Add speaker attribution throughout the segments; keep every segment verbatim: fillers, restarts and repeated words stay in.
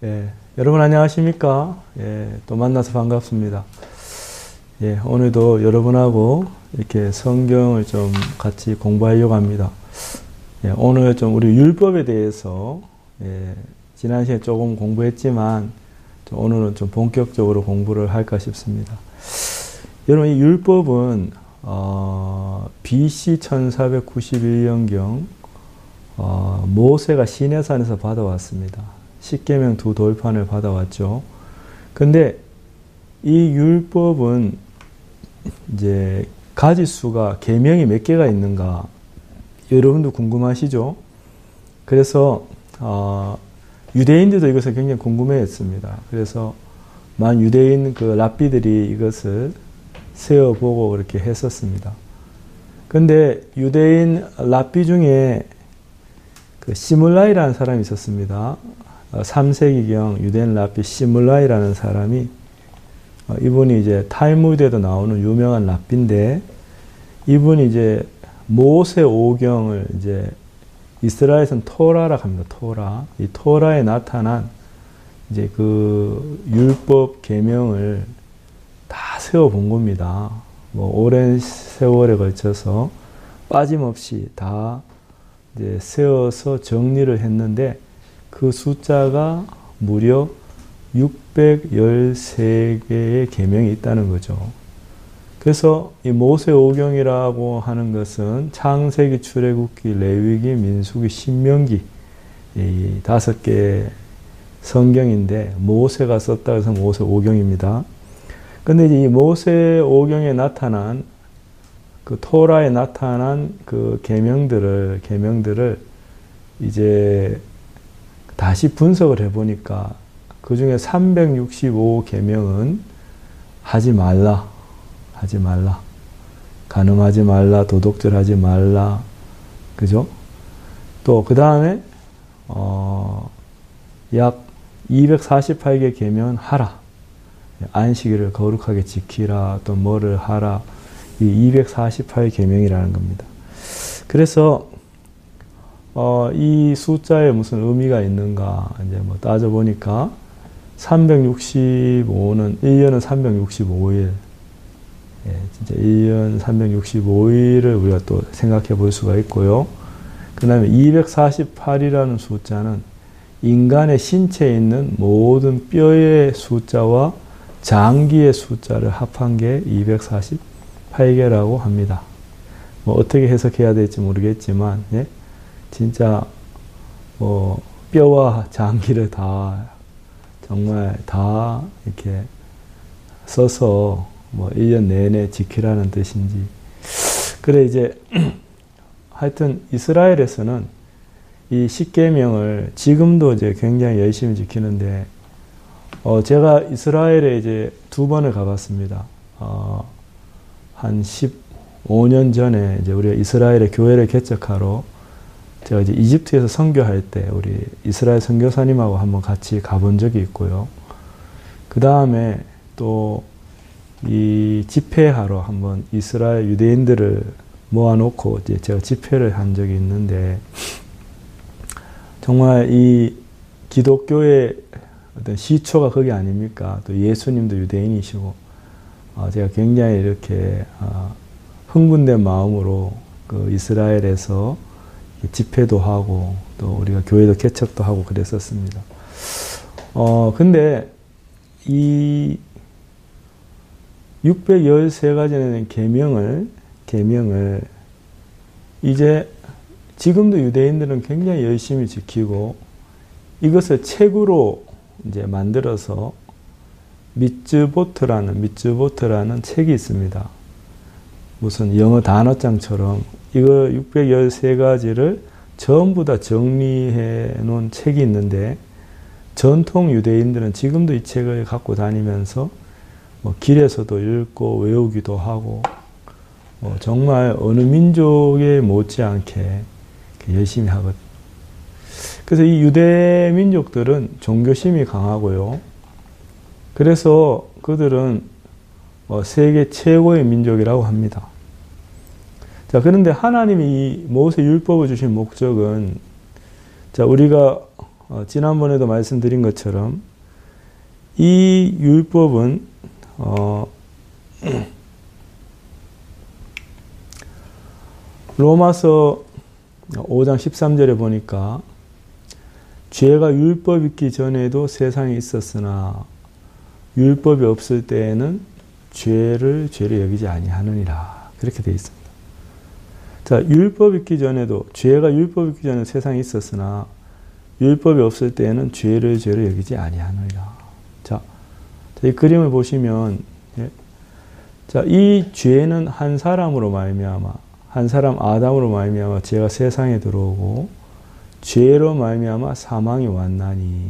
Speaker 1: 예, 여러분 안녕하십니까? 예, 또 만나서 반갑습니다. 예, 오늘도 여러분하고 이렇게 성경을 좀 같이 공부하려고 합니다. 예, 오늘 좀 우리 율법에 대해서 예, 지난 시간에 조금 공부했지만 좀 오늘은 좀 본격적으로 공부를 할까 싶습니다. 여러분 이 율법은 어, 비씨 천사백구십일 년경 어, 모세가 시내산에서 받아왔습니다. 십계명 두 돌판을 받아왔죠. 근데 이 율법은 이제 가지수가 계명이 몇 개가 있는가 여러분도 궁금하시죠? 그래서 어, 유대인들도 이것을 굉장히 궁금해했습니다. 그래서 많은 유대인 그 랍비들이 이것을 세어보고 그렇게 했었습니다. 근데 유대인 랍비 중에 그 시물라이라는 사람이 있었습니다. 삼 세기경 유대인 랍비 시물라이라는 사람이 이분이 이제 탈무드에도 나오는 유명한 랍비인데 이분이 이제 모세 오경을 이제 이스라엘에서는 토라라고 합니다. 토라. 이 토라에 나타난 이제 그 율법 계명을 다 세워 본 겁니다. 뭐 오랜 세월에 걸쳐서 빠짐없이 다 이제 세워서 정리를 했는데 그 숫자가 무려 육백십삼 개의 계명이 있다는 거죠. 그래서 이 모세 오경이라고 하는 것은 창세기, 출애굽기, 레위기, 민수기, 신명기 이 다섯 개의 성경인데 모세가 썼다 해서 모세 오경입니다. 근데 이 모세 오경에 나타난 그 토라에 나타난 그 계명들을 계명들을 이제 다시 분석을 해보니까 그 중에 삼백육십오 계명은 하지 말라, 하지 말라, 간음하지 말라, 도둑질하지 말라, 그죠? 또 그 다음에 어, 약 이백사십팔 개 계명은 하라, 안식일을 거룩하게 지키라, 또 뭐를 하라, 이 이백사십팔 계명이라는 겁니다. 그래서 어, 이 숫자에 무슨 의미가 있는가 이제 뭐 따져보니까 삼백육십오는 일 년은 삼백육십오 일, 예, 진짜 일 년 삼백육십오 일을 우리가 또 생각해 볼 수가 있고요. 그 다음에 이백사십팔이라는 숫자는 인간의 신체에 있는 모든 뼈의 숫자와 장기의 숫자를 합한 게 이백사십팔 개라고 합니다. 뭐 어떻게 해석해야 될지 모르겠지만, 예? 진짜 뭐 뼈와 장기를 다 정말 다 이렇게 써서 뭐 일 년 내내 지키라는 뜻인지. 그래 이제 하여튼 이스라엘에서는 이 십계명을 지금도 이제 굉장히 열심히 지키는데 어 제가 이스라엘에 이제 두 번을 가봤습니다. 어 한 십오 년 전에 이제 우리가 이스라엘의 교회를 개척하러 제가 이제 이집트에서 선교할 때 우리 이스라엘 선교사님하고 한번 같이 가본 적이 있고요. 그 다음에 또 이 집회하러 한번 이스라엘 유대인들을 모아놓고 이제 제가 집회를 한 적이 있는데 정말 이 기독교의 어떤 시초가 거기 아닙니까? 또 예수님도 유대인이시고 어 제가 굉장히 이렇게 어 흥분된 마음으로 그 이스라엘에서 집회도 하고 또 우리가 교회도 개척도 하고 그랬었습니다. 어 근데 이 육백십삼 가지는 계명을 계명을 이제 지금도 유대인들은 굉장히 열심히 지키고 이것을 책으로 이제 만들어서 미츠보트라는 미츠보트라는 책이 있습니다. 무슨 영어 단어장처럼 이거 육백십삼 가지를 전부 다 정리해 놓은 책이 있는데 전통 유대인들은 지금도 이 책을 갖고 다니면서 뭐 길에서도 읽고 외우기도 하고 뭐 정말 어느 민족에 못지않게 열심히 하거든요. 그래서 이 유대 민족들은 종교심이 강하고요. 그래서 그들은 세계 최고의 민족이라고 합니다. 자, 그런데 하나님이 이 모세 율법을 주신 목적은 자, 우리가 어, 지난번에도 말씀드린 것처럼 이 율법은 어, 로마서 오 장 십삼 절에 보니까 죄가 율법 있기 전에도 세상에 있었으나 율법이 없을 때에는 죄를 죄로 여기지 아니하느니라. 그렇게 되어 있습니다. 자, 율법 있기 전에도 죄가 율법 있기 전에 세상에 있었으나 율법이 없을 때에는 죄를 죄로 여기지 아니하느니라. 자, 이 그림을 보시면 예, 자, 이 죄는 한 사람으로 말미암아 한 사람 아담으로 말미암아 죄가 세상에 들어오고 죄로 말미암아 사망이 왔나니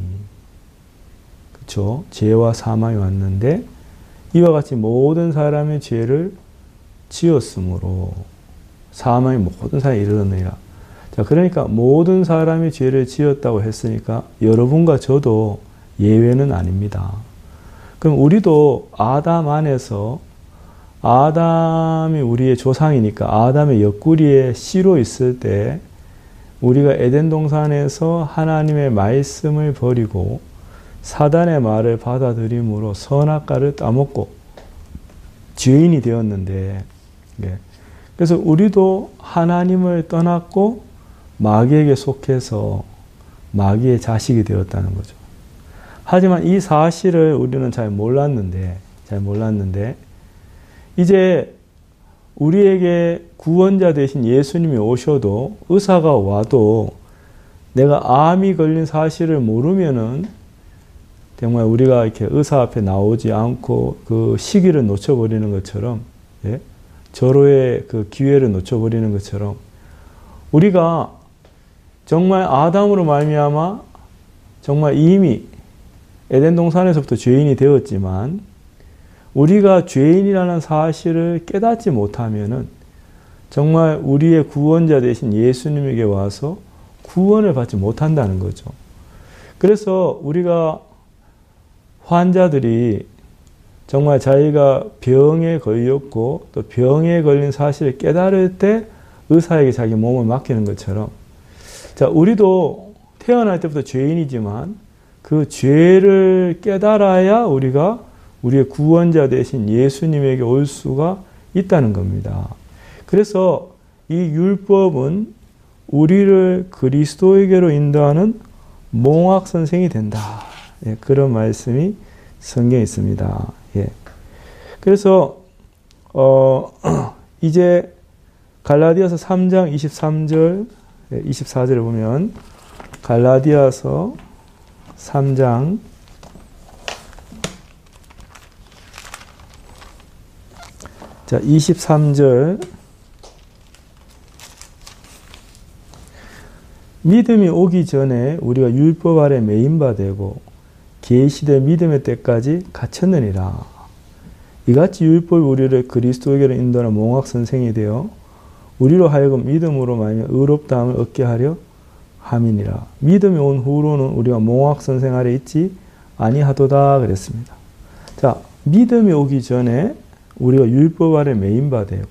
Speaker 1: 그렇죠? 죄와 사망이 왔는데 이와 같이 모든 사람의 죄를 지었으므로 사망이 모든 사람에 이르렀느니라. 자, 그러니까 모든 사람이 죄를 지었다고 했으니까 여러분과 저도 예외는 아닙니다. 그럼 우리도 아담 안에서 아담이 우리의 조상이니까 아담의 옆구리에 씨로 있을 때 우리가 에덴 동산에서 하나님의 말씀을 버리고 사단의 말을 받아들임으로 선악과를 따먹고 죄인이 되었는데 예. 그래서 우리도 하나님을 떠났고 마귀에게 속해서 마귀의 자식이 되었다는 거죠. 하지만 이 사실을 우리는 잘 몰랐는데 잘 몰랐는데 이제 우리에게 구원자 되신 예수님이 오셔도 의사가 와도 내가 암이 걸린 사실을 모르면은 정말 우리가 이렇게 의사 앞에 나오지 않고 그 시기를 놓쳐버리는 것처럼 예? 절호의 그 기회를 놓쳐버리는 것처럼 우리가 정말 아담으로 말미암아 정말 이미 에덴 동산에서부터 죄인이 되었지만 우리가 죄인이라는 사실을 깨닫지 못하면은 정말 우리의 구원자 되신 예수님에게 와서 구원을 받지 못한다는 거죠. 그래서 우리가 환자들이 정말 자기가 병에 걸렸고 또 병에 걸린 사실을 깨달을 때 의사에게 자기 몸을 맡기는 것처럼 자, 우리도 태어날 때부터 죄인이지만 그 죄를 깨달아야 우리가 우리의 구원자 되신 예수님에게 올 수가 있다는 겁니다. 그래서 이 율법은 우리를 그리스도에게로 인도하는 몽학 선생이 된다. 예, 그런 말씀이 성경에 있습니다. 예. 그래서 어, 이제 갈라디아서 삼 장 이십삼 절, 이십사 절에 보면 갈라디아서 삼 장 자, 이십삼 절 믿음이 오기 전에 우리가 율법 아래 매인 바 되고 계시된 믿음의 때까지 갇혔느니라. 이같이 율법이 우리를 그리스도에게로 인도하는 몽학 선생이 되어 우리로 하여금 믿음으로 말미암아 의롭다함을 얻게 하려 함이니라. 믿음이 온 후로는 우리가 몽학 선생 아래 있지 아니하도다 그랬습니다. 자, 믿음이 오기 전에 우리가 율법 아래 매인 바 되고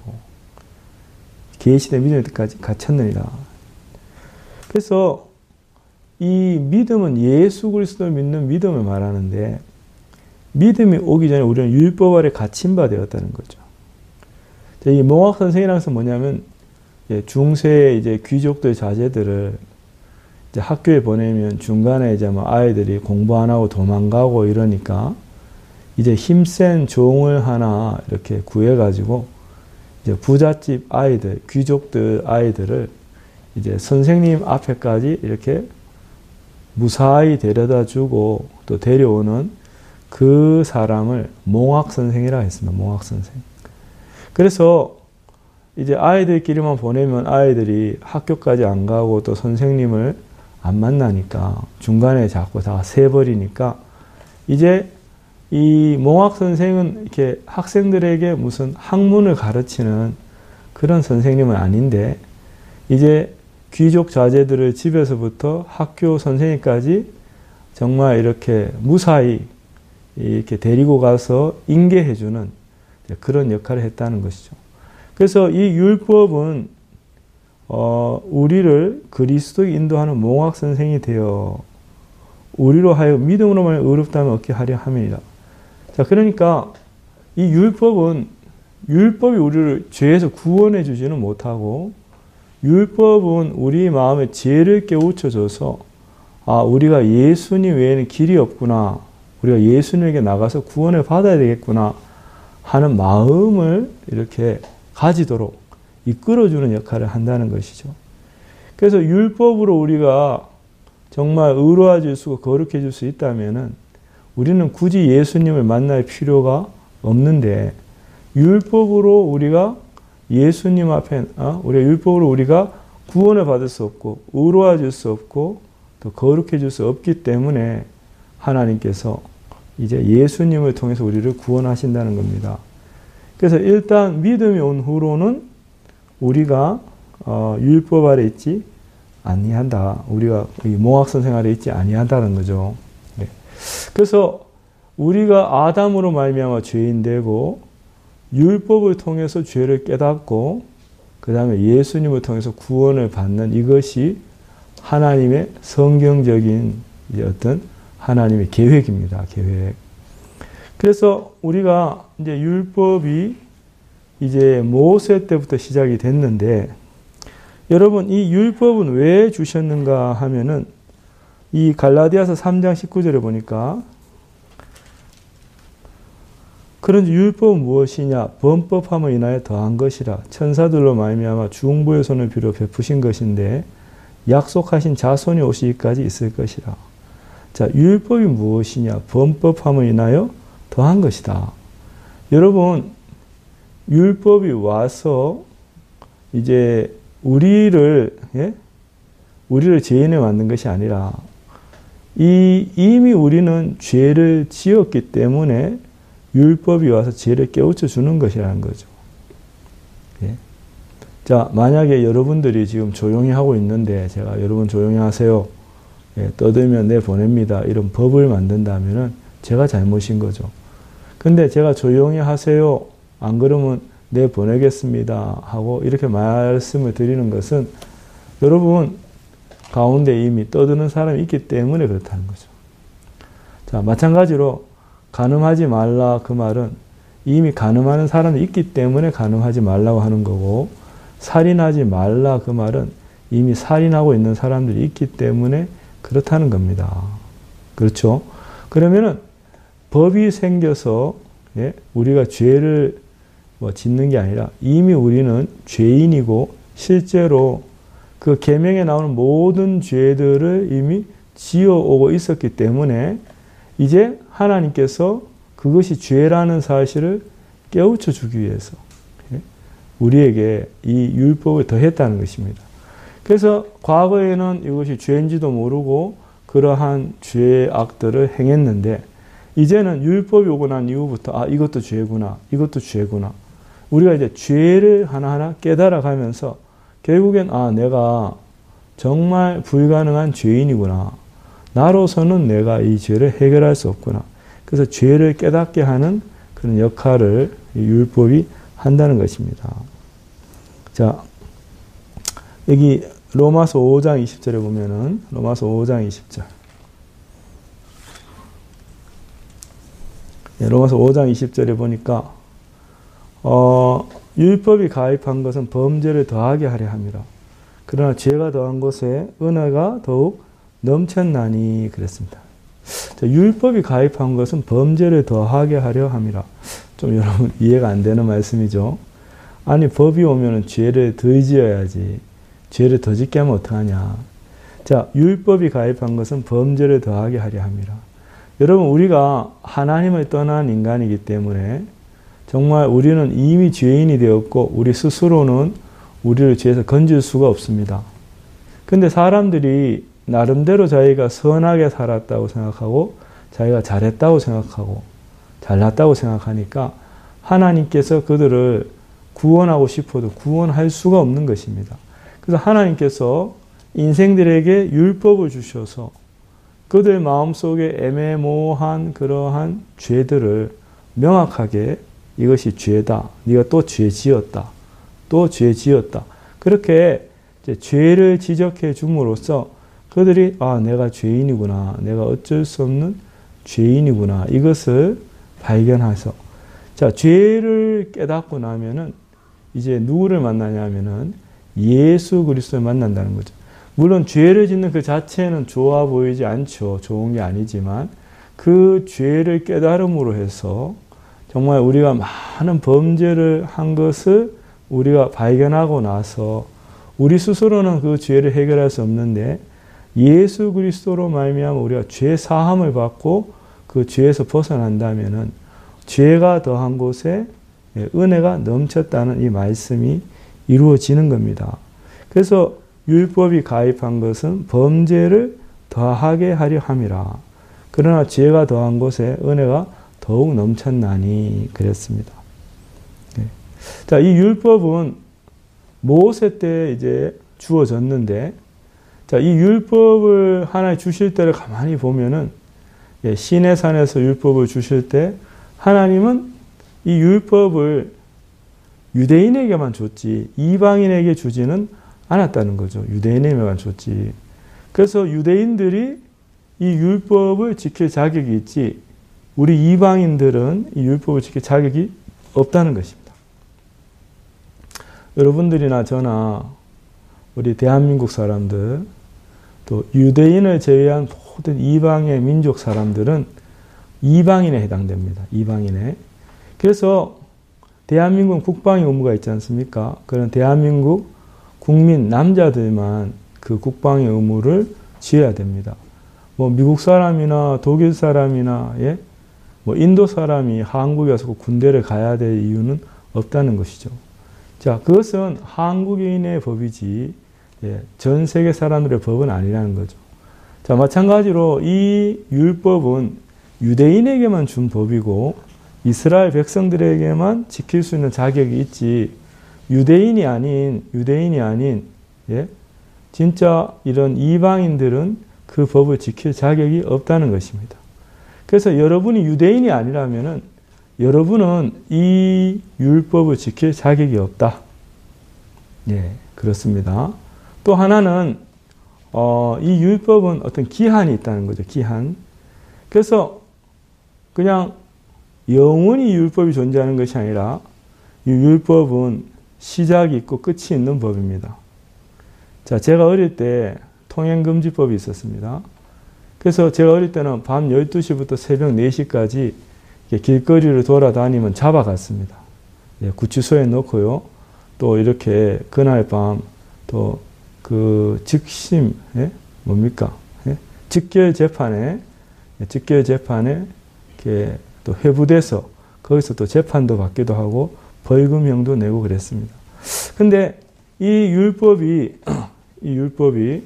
Speaker 1: 계시된 믿음의 때까지 갇혔느니라. 그래서 이 믿음은 예수 그리스도를 믿는 믿음을 말하는데 믿음이 오기 전에 우리는 율법 아래 갇힌 바 되었다는 거죠. 이 몽학 선생이라는 것은 뭐냐면 중세의 이제 귀족들 자제들을 이제 학교에 보내면 중간에 이제 뭐 아이들이 공부 안 하고 도망가고 이러니까 이제 힘센 종을 하나 이렇게 구해가지고 이제 부잣집 아이들, 귀족들 아이들을 이제 선생님 앞에까지 이렇게 무사히 데려다 주고 또 데려오는 그 사람을 몽학 선생이라고 했습니다. 몽학 선생. 그래서 이제 아이들끼리만 보내면 아이들이 학교까지 안 가고 또 선생님을 안 만나니까 중간에 자꾸 다 세버리니까 이제 이 몽학 선생은 이렇게 학생들에게 무슨 학문을 가르치는 그런 선생님은 아닌데 이제 귀족 자제들을 집에서부터 학교 선생님까지 정말 이렇게 무사히 이렇게 데리고 가서 인계해주는 그런 역할을 했다는 것이죠. 그래서 이 율법은 어, 우리를 그리스도에 인도하는 몽학 선생이 되어 우리로 하여금 믿음으로만 의롭다면 얻게 하려 함이니라. 자, 그러니까 이 율법은 율법이 우리를 죄에서 구원해 주지는 못하고 율법은 우리 마음에 죄를 깨우쳐줘서 아, 우리가 예수님 외에는 길이 없구나. 우리가 예수님에게 나가서 구원을 받아야 되겠구나 하는 마음을 이렇게 가지도록 이끌어주는 역할을 한다는 것이죠. 그래서 율법으로 우리가 정말 의로워질 수 있고 거룩해질 수 있다면은 우리는 굳이 예수님을 만날 필요가 없는데 율법으로 우리가 예수님 앞에 어? 우리가 율법으로 우리가 구원을 받을 수 없고 의로워질 수 없고 또 거룩해질 수 없기 때문에 하나님께서 이제 예수님을 통해서 우리를 구원하신다는 겁니다. 그래서 일단 믿음이 온 후로는 우리가 어, 율법 아래 있지 아니한다. 우리가 몽학선생 아래 있지 아니한다는 거죠. 네. 그래서 우리가 아담으로 말미암아 죄인 되고 율법을 통해서 죄를 깨닫고 그 다음에 예수님을 통해서 구원을 받는 이것이 하나님의 성경적인 이제 어떤 하나님의 계획입니다. 계획. 그래서 우리가 이제 율법이 이제 모세 때부터 시작이 됐는데 여러분 이 율법은 왜 주셨는가 하면은 이 갈라디아서 삼 장 십구 절에 보니까 그런지 율법은 무엇이냐 범법함을 인하여 더한 것이라 천사들로 말미암아 중보의 손을 빌어 베푸신 것인데 약속하신 자손이 오시기까지 있을 것이라. 자, 율법이 무엇이냐 범법함을 인하여 더한 것이다. 여러분 율법이 와서 이제 우리를 예? 우리를 죄인을 만든 것이 아니라 이 이미 우리는 죄를 지었기 때문에 율법이 와서 죄를 깨우쳐 주는 것이라는 거죠. 예? 자, 만약에 여러분들이 지금 조용히 하고 있는데 제가 여러분 조용히 하세요. 예, 떠들면 내보냅니다. 이런 법을 만든다면은 제가 잘못인 거죠. 근데 제가 조용히 하세요. 안 그러면 내보내겠습니다. 하고 이렇게 말씀을 드리는 것은 여러분 가운데 이미 떠드는 사람이 있기 때문에 그렇다는 거죠. 자, 마찬가지로 간음하지 말라 그 말은 이미 간음하는 사람이 있기 때문에 간음하지 말라고 하는 거고 살인하지 말라 그 말은 이미 살인하고 있는 사람들이 있기 때문에 그렇다는 겁니다. 그렇죠? 그러면은 법이 생겨서 예? 우리가 죄를 뭐 짓는 게 아니라 이미 우리는 죄인이고 실제로 그 계명에 나오는 모든 죄들을 이미 지어오고 있었기 때문에 이제 하나님께서 그것이 죄라는 사실을 깨우쳐 주기 위해서 우리에게 이 율법을 더했다는 것입니다. 그래서 과거에는 이것이 죄인지도 모르고 그러한 죄의 악들을 행했는데 이제는 율법이 오고 난 이후부터 아 이것도 죄구나 이것도 죄구나 우리가 이제 죄를 하나하나 깨달아 가면서 결국엔 아 내가 정말 불가능한 죄인이구나 나로서는 내가 이 죄를 해결할 수 없구나 그래서 죄를 깨닫게 하는 그런 역할을 율법이 한다는 것입니다. 자, 여기 로마서 오 장 이십 절에 보면은 로마서 오 장 이십 절 네, 로마서 오 장 이십 절에 보니까 어, 율법이 가입한 것은 범죄를 더하게 하려 함이라. 그러나 죄가 더한 것에 은혜가 더욱 넘쳤나니 그랬습니다. 자, 율법이 가입한 것은 범죄를 더하게 하려 함이라. 좀 여러분 이해가 안 되는 말씀이죠. 아니 법이 오면은 죄를 더 지어야지. 죄를 더 짓게 하면 어떡하냐. 자, 율법이 가입한 것은 범죄를 더하게 하려 함이라. 여러분 우리가 하나님을 떠난 인간이기 때문에 정말 우리는 이미 죄인이 되었고 우리 스스로는 우리를 죄에서 건질 수가 없습니다. 근데 사람들이 나름대로 자기가 선하게 살았다고 생각하고 자기가 잘했다고 생각하고 잘났다고 생각하니까 하나님께서 그들을 구원하고 싶어도 구원할 수가 없는 것입니다. 그래서 하나님께서 인생들에게 율법을 주셔서 그들 마음속에 애매모호한 그러한 죄들을 명확하게 이것이 죄다. 네가 또 죄 지었다. 또 죄 지었다. 그렇게 이제 죄를 지적해 줌으로써 그들이 아, 내가 죄인이구나. 내가 어쩔 수 없는 죄인이구나. 이것을 발견해서 자, 죄를 깨닫고 나면은 이제 누구를 만나냐면은 예수 그리스도를 만난다는 거죠. 물론 죄를 짓는 그 자체는 좋아 보이지 않죠. 좋은 게 아니지만 그 죄를 깨달음으로 해서 정말 우리가 많은 범죄를 한 것을 우리가 발견하고 나서 우리 스스로는 그 죄를 해결할 수 없는데 예수 그리스도로 말미암아 우리가 죄 사함을 받고 그 죄에서 벗어난다면은 죄가 더한 곳에 은혜가 넘쳤다는 이 말씀이 이루어지는 겁니다. 그래서 율법이 가입한 것은 범죄를 더하게 하려 함이라. 그러나 죄가 더한 곳에 은혜가 더욱 넘쳤나니 그랬습니다. 네. 자, 이 율법은 모세 때 이제 주어졌는데, 자, 이 율법을 하나님 주실 때를 가만히 보면은, 예, 시내산에서 율법을 주실 때 하나님은 이 율법을 유대인에게만 줬지 이방인에게 주지는 않았다는 거죠. 유대인에게만 줬지. 그래서 유대인들이 이 율법을 지킬 자격이 있지 우리 이방인들은 이 율법을 지킬 자격이 없다는 것입니다. 여러분들이나 저나 우리 대한민국 사람들 또 유대인을 제외한 모든 이방의 민족 사람들은 이방인에 해당됩니다. 이방인에. 그래서 대한민국은 국방의 의무가 있지 않습니까? 그런 대한민국 국민 남자들만 그 국방의 의무를 지어야 됩니다. 뭐 미국 사람이나 독일 사람이나 예? 뭐 인도 사람이 한국에 와서 군대를 가야 될 이유는 없다는 것이죠. 자, 그것은 한국인의 법이지 예, 전 세계 사람들의 법은 아니라는 거죠. 자, 마찬가지로 이 율법은 유대인에게만 준 법이고 이스라엘 백성들에게만 지킬 수 있는 자격이 있지 유대인이 아닌 유대인이 아닌 예? 진짜 이런 이방인들은 그 법을 지킬 자격이 없다는 것입니다. 그래서 여러분이 유대인이 아니라면은 여러분은 이 율법을 지킬 자격이 없다. 예, 그렇습니다. 또 하나는 어, 이 율법은 어떤 기한이 있다는 거죠. 기한. 그래서 그냥 영원히 율법이 존재하는 것이 아니라 이 율법은 시작이 있고 끝이 있는 법입니다. 자, 제가 어릴 때 통행금지법이 있었습니다. 그래서 제가 어릴 때는 밤 열두 시부터 새벽 네 시까지 길거리를 돌아다니면 잡아갔습니다. 예, 구치소에 넣고요. 또 이렇게 그날 밤 또 그 즉심, 예? 뭡니까? 예? 직결 재판에, 예, 직결 재판에 이렇게 또 회부돼서 거기서 또 재판도 받기도 하고 벌금형도 내고 그랬습니다. 근데 이 율법이, 이 율법이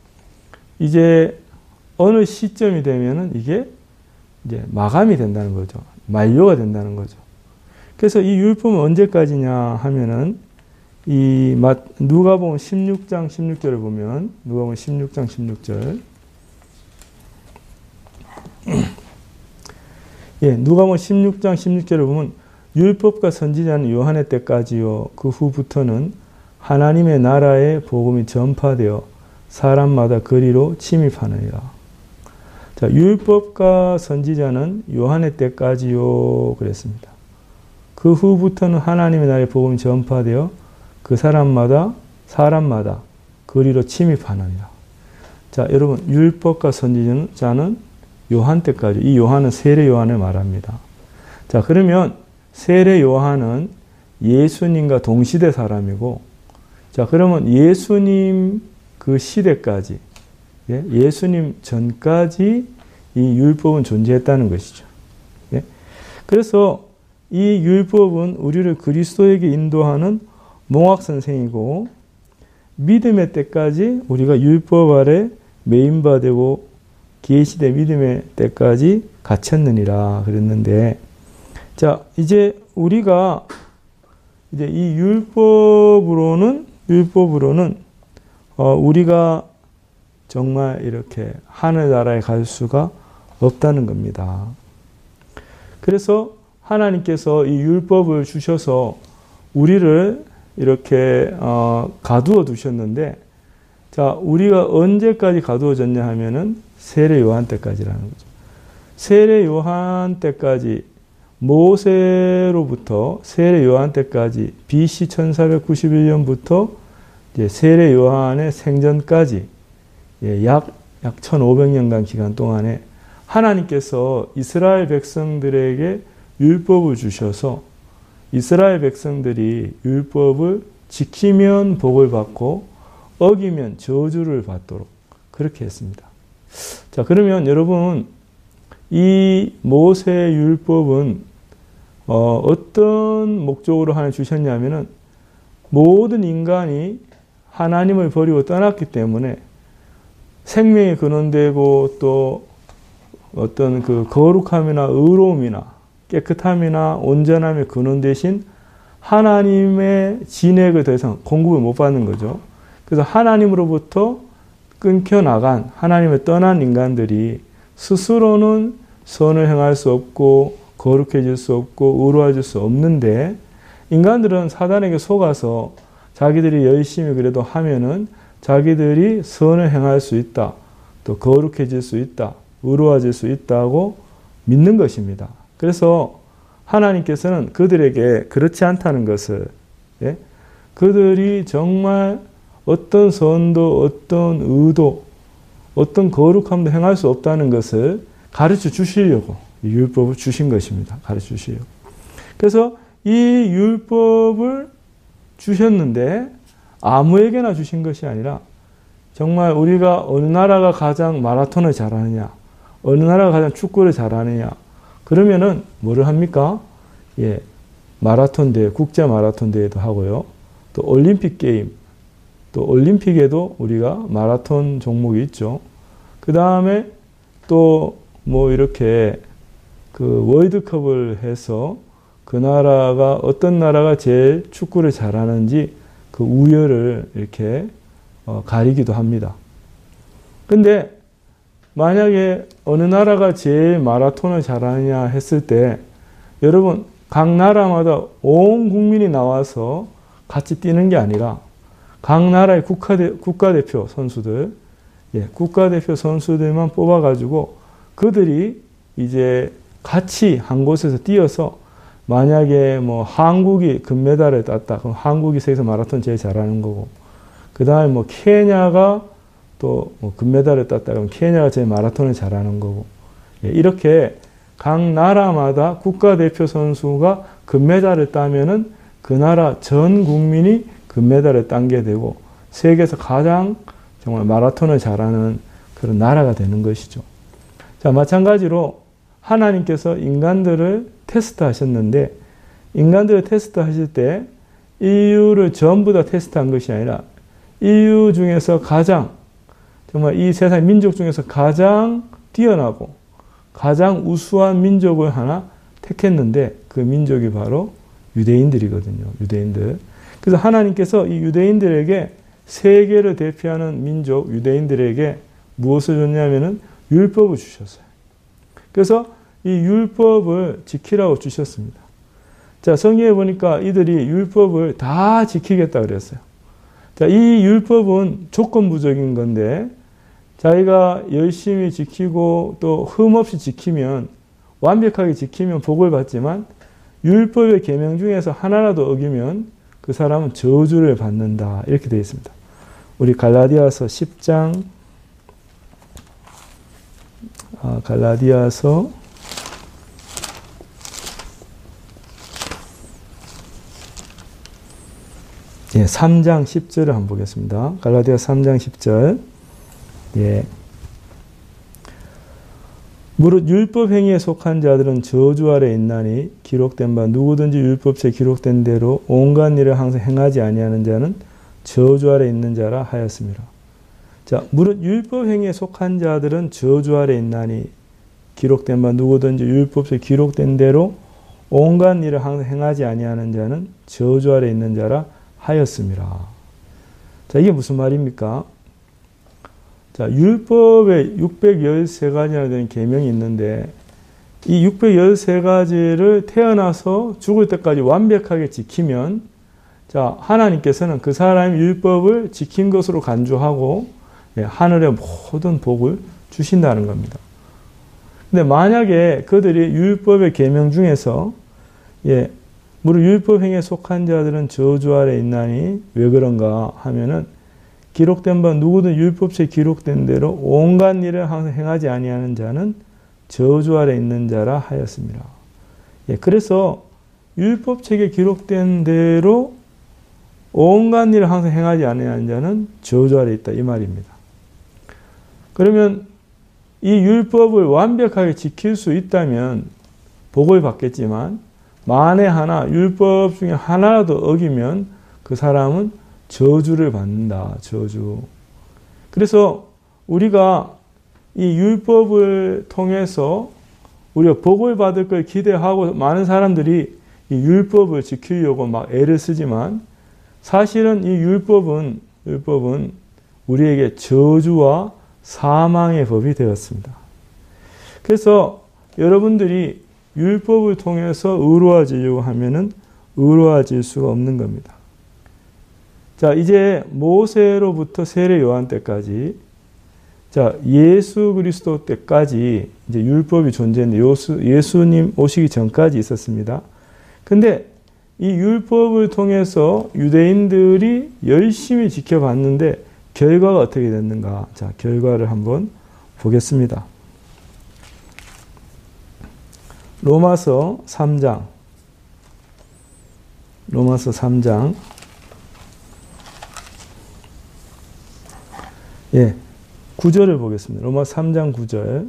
Speaker 1: 이제 어느 시점이 되면은 이게 이제 마감이 된다는 거죠. 만료가 된다는 거죠. 그래서 이 율법은 언제까지냐 하면은 이 누가복음 십육 장 십육 절을 보면 누가복음 십육 장 십육 절 예, 누가복음 십육 장 십육 절을 보면 율법과 선지자는 요한의 때까지요. 그 후부터는 하나님의 나라의 복음이 전파되어 사람마다 그리로 침입하느니라. 자, 율법과 선지자는 요한의 때까지요. 그랬습니다. 그 후부터는 하나님의 나라의 복음이 전파되어 그 사람마다 사람마다 그리로 침입하느니라. 자, 여러분 율법과 선지자는 요한 때까지. 이 요한은 세례 요한을 말합니다. 자, 그러면 세례 요한은 예수님과 동시대 사람이고, 자, 그러면 예수님 그 시대까지, 예? 예수님 전까지 이 율법은 존재했다는 것이죠. 예? 그래서 이 율법은 우리를 그리스도에게 인도하는 몽학선생이고, 믿음의 때까지 우리가 율법 아래 매인바되고 계시대 믿음의 때까지 갇혔느니라 그랬는데, 자, 이제 우리가 이제 이 율법으로는 율법으로는 어, 우리가 정말 이렇게 하늘나라에 갈 수가 없다는 겁니다. 그래서 하나님께서 이 율법을 주셔서 우리를 이렇게 어, 가두어 두셨는데, 자, 우리가 언제까지 가두어졌냐 하면은 세례 요한 때까지라는 거죠. 세례 요한 때까지, 모세로부터 세례 요한 때까지, 비씨 천사백구십일 년부터 이제 세례 요한의 생전까지, 예, 약, 약 천오백 년간 기간 동안에 하나님께서 이스라엘 백성들에게 율법을 주셔서 이스라엘 백성들이 율법을 지키면 복을 받고 어기면 저주를 받도록 그렇게 했습니다. 자, 그러면 여러분, 이 모세 율법은 어, 어떤 목적으로 하나님 주셨냐면은 모든 인간이 하나님을 버리고 떠났기 때문에 생명이 근원되고 또 어떤 그 거룩함이나 의로움이나 깨끗함이나 온전함의 근원 대신 하나님의 진액을 더 이상 공급을 못 받는 거죠. 그래서 하나님으로부터 끊겨 나간, 하나님을 떠난 인간들이 스스로는 선을 행할 수 없고 거룩해질 수 없고 의로워질 수 없는데, 인간들은 사단에게 속아서 자기들이 열심히 그래도 하면은 자기들이 선을 행할 수 있다, 또 거룩해질 수 있다, 의로워질 수 있다고 믿는 것입니다. 그래서 하나님께서는 그들에게 그렇지 않다는 것을, 예? 그들이 정말 어떤 선도, 어떤 의도, 어떤 거룩함도 행할 수 없다는 것을 가르쳐 주시려고 이 율법을 주신 것입니다. 가르쳐 주시려고. 그래서 이 율법을 주셨는데 아무에게나 주신 것이 아니라 정말 우리가 어느 나라가 가장 마라톤을 잘하느냐, 어느 나라가 가장 축구를 잘하느냐, 그러면은 뭐를 합니까? 예, 마라톤 대회, 국제 마라톤 대회도 하고요. 또 올림픽 게임, 또 올림픽에도 우리가 마라톤 종목이 있죠. 그 다음에 또 뭐 이렇게 그 월드컵을 해서 그 나라가, 어떤 나라가 제일 축구를 잘하는지 그 우열을 이렇게 어, 가리기도 합니다. 근데 만약에 어느 나라가 제일 마라톤을 잘하느냐 했을 때, 여러분, 각 나라마다 온 국민이 나와서 같이 뛰는 게 아니라 각 나라의 국가대, 국가대표 선수들, 예, 국가대표 선수들만 뽑아가지고 그들이 이제 같이 한 곳에서 뛰어서, 만약에 뭐 한국이 금메달을 땄다, 그럼 한국이 세계에서 마라톤 제일 잘하는 거고, 그 다음에 뭐 케냐가 또 뭐 금메달을 땄다, 그럼 케냐가 제일 마라톤을 잘하는 거고, 예, 이렇게 각 나라마다 국가대표 선수가 금메달을 따면은 그 나라 전 국민이 금메달을 딴 게 되고, 세계에서 가장 정말 마라톤을 잘하는 그런 나라가 되는 것이죠. 자, 마찬가지로 하나님께서 인간들을 테스트하셨는데, 인간들을 테스트하실 때 인류를 전부 다 테스트한 것이 아니라 인류 중에서 가장, 정말 이 세상 민족 중에서 가장 뛰어나고 가장 우수한 민족을 하나 택했는데, 그 민족이 바로 유대인들이거든요. 유대인들. 그래서 하나님께서 이 유대인들에게, 세계를 대표하는 민족 유대인들에게 무엇을 줬냐면은 율법을 주셨어요. 그래서 이 율법을 지키라고 주셨습니다. 자, 성경에 보니까 이들이 율법을 다 지키겠다 그랬어요. 자, 이 율법은 조건부적인 건데, 자기가 열심히 지키고 또 흠없이 지키면, 완벽하게 지키면 복을 받지만, 율법의 계명 중에서 하나라도 어기면 그 사람은 저주를 받는다, 이렇게 되어 있습니다. 우리 갈라디아서 십 장, 아, 갈라디아서 예, 삼 장 십 절을 한번 보겠습니다. 갈라디아 삼 장 십 절. 예. 무릇 율법 행위에 속한 자들은 저주 아래 있나니, 기록된 바 누구든지 율법책에 기록된 대로 온갖 일을 항상 행하지 아니하는 자는 저주 아래 있는 자라 하였습니다. 자, 무릇 율법 행위에 속한 자들은 저주 아래 있나니, 기록된 바 누구든지 율법책에 기록된 대로 온갖 일을 항상 행하지 아니하는 자는 저주 아래 있는 자라 하였습니다. 자, 이게 무슨 말입니까? 자, 율법에 육백십삼 가지나 되는 계명이 있는데, 이 육백십삼 가지를 태어나서 죽을 때까지 완벽하게 지키면, 자, 하나님께서는 그 사람의 율법을 지킨 것으로 간주하고 예, 하늘의 모든 복을 주신다는 겁니다. 근데 만약에 그들이 율법의 계명 중에서 예, 무릇 율법 행위에 속한 자들은 저주 아래 있나니 왜 그런가 하면은 기록된 바 누구든 율법책에 기록된 대로 온갖 일을 항상 행하지 아니하는 자는 저주 아래 있는 자라 하였습니다. 예, 그래서 율법책에 기록된 대로 온갖 일을 항상 행하지 아니하는 자는 저주 아래 있다 이 말입니다. 그러면 이 율법을 완벽하게 지킬 수 있다면 복을 받겠지만 만에 하나 율법 중에 하나라도 어기면 그 사람은 저주를 받는다. 저주. 그래서 우리가 이 율법을 통해서 우리가 복을 받을 걸 기대하고 많은 사람들이 이 율법을 지키려고 막 애를 쓰지만 사실은 이 율법은 율법은 우리에게 저주와 사망의 법이 되었습니다. 그래서 여러분들이 율법을 통해서 의로워지려고 하면은 의로워질 수가 없는 겁니다. 자, 이제 모세로부터 세례 요한 때까지, 자, 예수 그리스도 때까지 이제 율법이 존재했는데 예수, 예수님 오시기 전까지 있었습니다. 근데 이 율법을 통해서 유대인들이 열심히 지켜봤는데 결과가 어떻게 됐는가? 자, 결과를 한번 보겠습니다. 로마서 삼 장. 로마서 삼 장. 예, 구 절을 보겠습니다. 로마서 삼 장 구 절.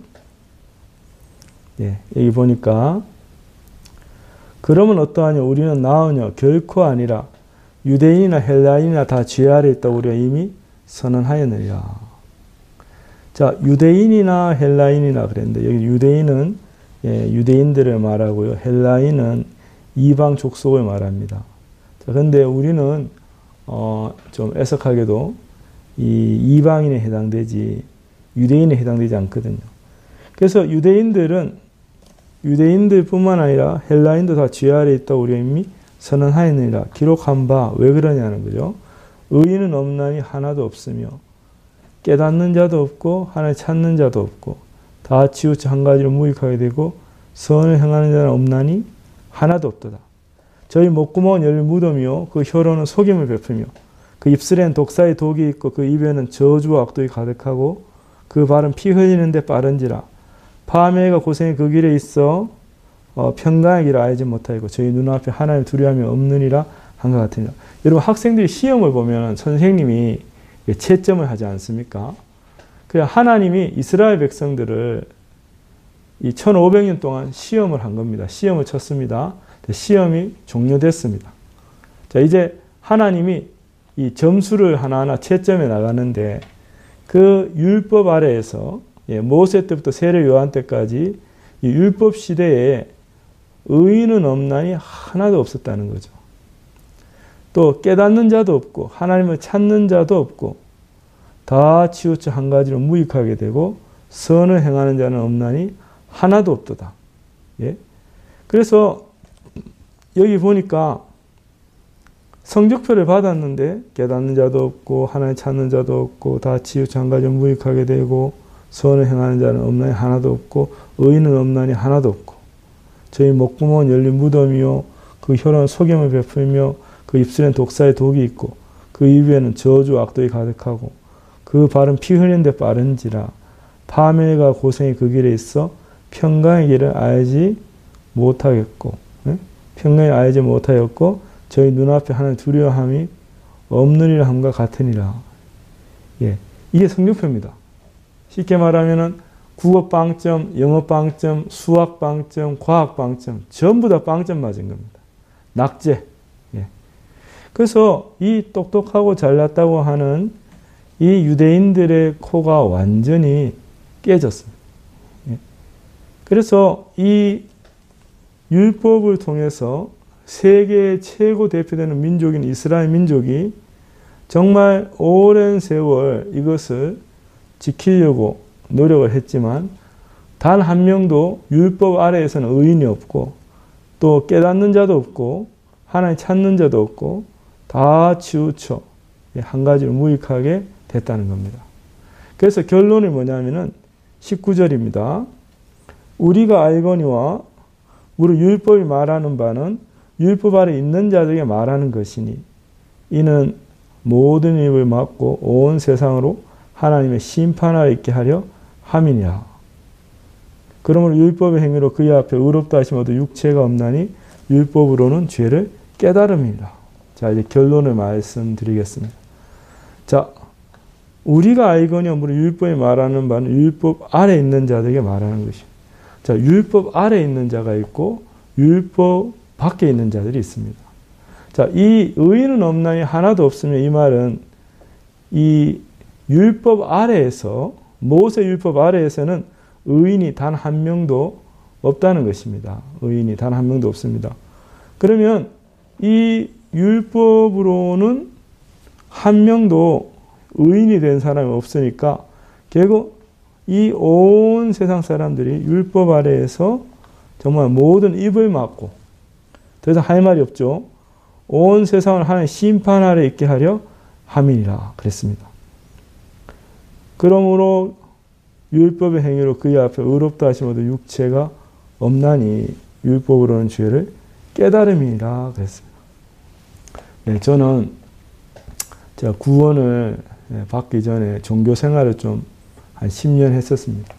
Speaker 1: 예, 여기 보니까 그러면 어떠하냐? 우리는 나으냐? 결코 아니라 유대인이나 헬라인이나 다 죄 아래 있다고 우리가 이미 선언하였느니라. 자, 유대인이나 헬라인이나 그랬는데 여기 유대인은 예, 유대인들을 말하고요. 헬라인은 이방 족속을 말합니다. 자, 근데 우리는 어, 좀 애석하게도 이 이방인에 해당되지 유대인에 해당되지 않거든요. 그래서 유대인들은 유대인들뿐만 아니라 헬라인도 다 죄 아래 있다고 우리가 이미 선언하였느니라. 기록한 바 왜 그러냐는 거죠. 의인은 없나니 하나도 없으며 깨닫는 자도 없고 하나님 찾는 자도 없고 다 치우쳐 한 가지로 무익하게 되고 선을 행하는 자는 없나니 하나도 없도다. 저희 목구멍은 열린 무덤이요 그 혀로는 속임을 베풀며 그 입술에는 독사의 독이 있고 그 입에는 저주와 악독이 가득하고 그 발은 피 흘리는데 빠른지라. 파매가 고생이 그 길에 있어 어, 평강의 길을 알지 못하고 저희 눈앞에 하나님을 두려움이 없느니라 한 것 같으니라. 여러분 학생들이 시험을 보면 선생님이 채점을 하지 않습니까? 그냥 하나님이 이스라엘 백성들을 이 천오백 년 동안 시험을 한 겁니다. 시험을 쳤습니다. 시험이 종료됐습니다. 자, 이제 하나님이 이 점수를 하나하나 채점해 나가는데 그 율법 아래에서 예, 모세 때부터 세례 요한 때까지 이 율법 시대에 의인은 없나니 하나도 없었다는 거죠. 또 깨닫는 자도 없고 하나님을 찾는 자도 없고 다 치우쳐 한 가지로 무익하게 되고 선을 행하는 자는 없나니 하나도 없도다. 예? 그래서 여기 보니까 성적표를 받았는데 깨닫는 자도 없고 하나님 찾는 자도 없고 다 치우쳐 한 가지로 무익하게 되고 선을 행하는 자는 없나니 하나도 없고 의인은 없나니 하나도 없고 저희 목구멍은 열린 무덤이요 그 혀로는 속임을 베풀며 그 입술엔 독사의 독이 있고 그 입에는 저주 악독이 가득하고 그 발은 피 흘리는 데 빠른지라. 파멸과 고생이 그 길에 있어 평강의 길을 알지 못하겠고 네? 평강을 알지 못하였고 저희 눈앞에 하나님 두려워함이 없느니라 함과 같으니라. 예, 이게 성적표입니다. 쉽게 말하면은 국어 빵점, 영어 빵점, 수학 빵점, 과학 빵점 전부 다 빵점 맞은 겁니다. 낙제. 예. 그래서 이 똑똑하고 잘났다고 하는 이 유대인들의 코가 완전히 깨졌습니다. 예. 그래서 이 율법을 통해서 세계의 최고 대표되는 민족인 이스라엘 민족이 정말 오랜 세월 이것을 지키려고 노력을 했지만 단 한 명도 율법 아래에서는 의인이 없고 또 깨닫는 자도 없고 하나님 찾는 자도 없고 다 치우쳐 한 가지로 무익하게 됐다는 겁니다. 그래서 결론이 뭐냐면은 십구 절입니다. 우리가 알거니와 우리 율법이 말하는 바는 율법 아래 있는 자들에게 말하는 것이니 이는 모든 입을 막고 온 세상으로 하나님의 심판하여 있게 하려 함이니라. 그러므로 율법의 행위로 그의 앞에 의롭다 하심어도 육체가 없나니 율법으로는 죄를 깨달음이라. 자, 이제 결론을 말씀드리겠습니다. 자, 우리가 알거니 우리 율법이 말하는 바는 율법 아래 있는 자들에게 말하는 것이요. 자, 율법 아래 있는 자가 있고 율법 밖에 있는 자들이 있습니다. 자, 이 의인은 없나니 하나도 없으면 이 말은 이 율법 아래에서 모세 율법 아래에서는 의인이 단 한 명도 없다는 것입니다. 의인이 단 한 명도 없습니다. 그러면 이 율법으로는 한 명도 의인이 된 사람이 없으니까 결국 이 온 세상 사람들이 율법 아래에서 정말 모든 입을 막고 더 이상 할 말이 없죠. 온 세상을 하나님 심판 아래 있게 하려 함이니라 그랬습니다. 그러므로 율법의 행위로 그의 앞에 의롭다 하심어도 육체가 없나니 율법으로는 죄를 깨달음이니라 그랬습니다. 네, 저는 제가 구원을 받기 전에 종교 생활을 좀 한 십 년 했었습니다.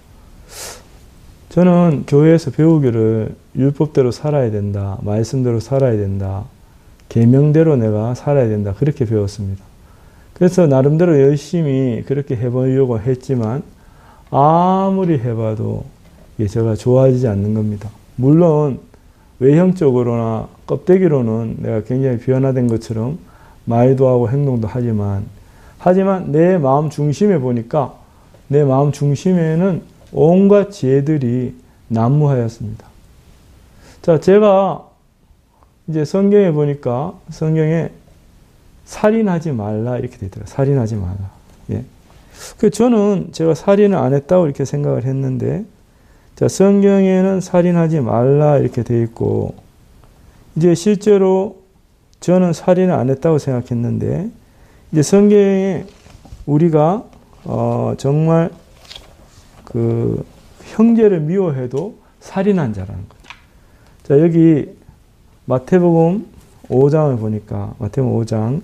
Speaker 1: 저는 교회에서 배우기를 율법대로 살아야 된다, 말씀대로 살아야 된다, 계명대로 내가 살아야 된다 그렇게 배웠습니다. 그래서 나름대로 열심히 그렇게 해보려고 했지만 아무리 해봐도 이게 제가 좋아지지 않는 겁니다. 물론 외형적으로나 껍데기로는 내가 굉장히 변화된 것처럼 말도 하고 행동도 하지만 하지만 내 마음 중심에 보니까 내 마음 중심에는 온갖 죄들이 난무하였습니다. 자, 제가 이제 성경에 보니까 성경에 살인하지 말라 이렇게 되더라고요. 살인하지 말라. 예. 그 저는 제가 살인을 안 했다고 이렇게 생각을 했는데, 자, 성경에는 살인하지 말라 이렇게 돼 있고, 이제 실제로 저는 살인을 안 했다고 생각했는데, 이제 성경에 우리가 어, 정말 그 형제를 미워해도 살인한 자라는 거죠. 자, 여기 마태복음 오 장을 보니까 마태복음 오 장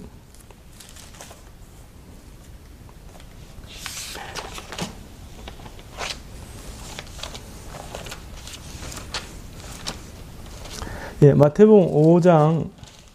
Speaker 1: 예, 마태복음 오 장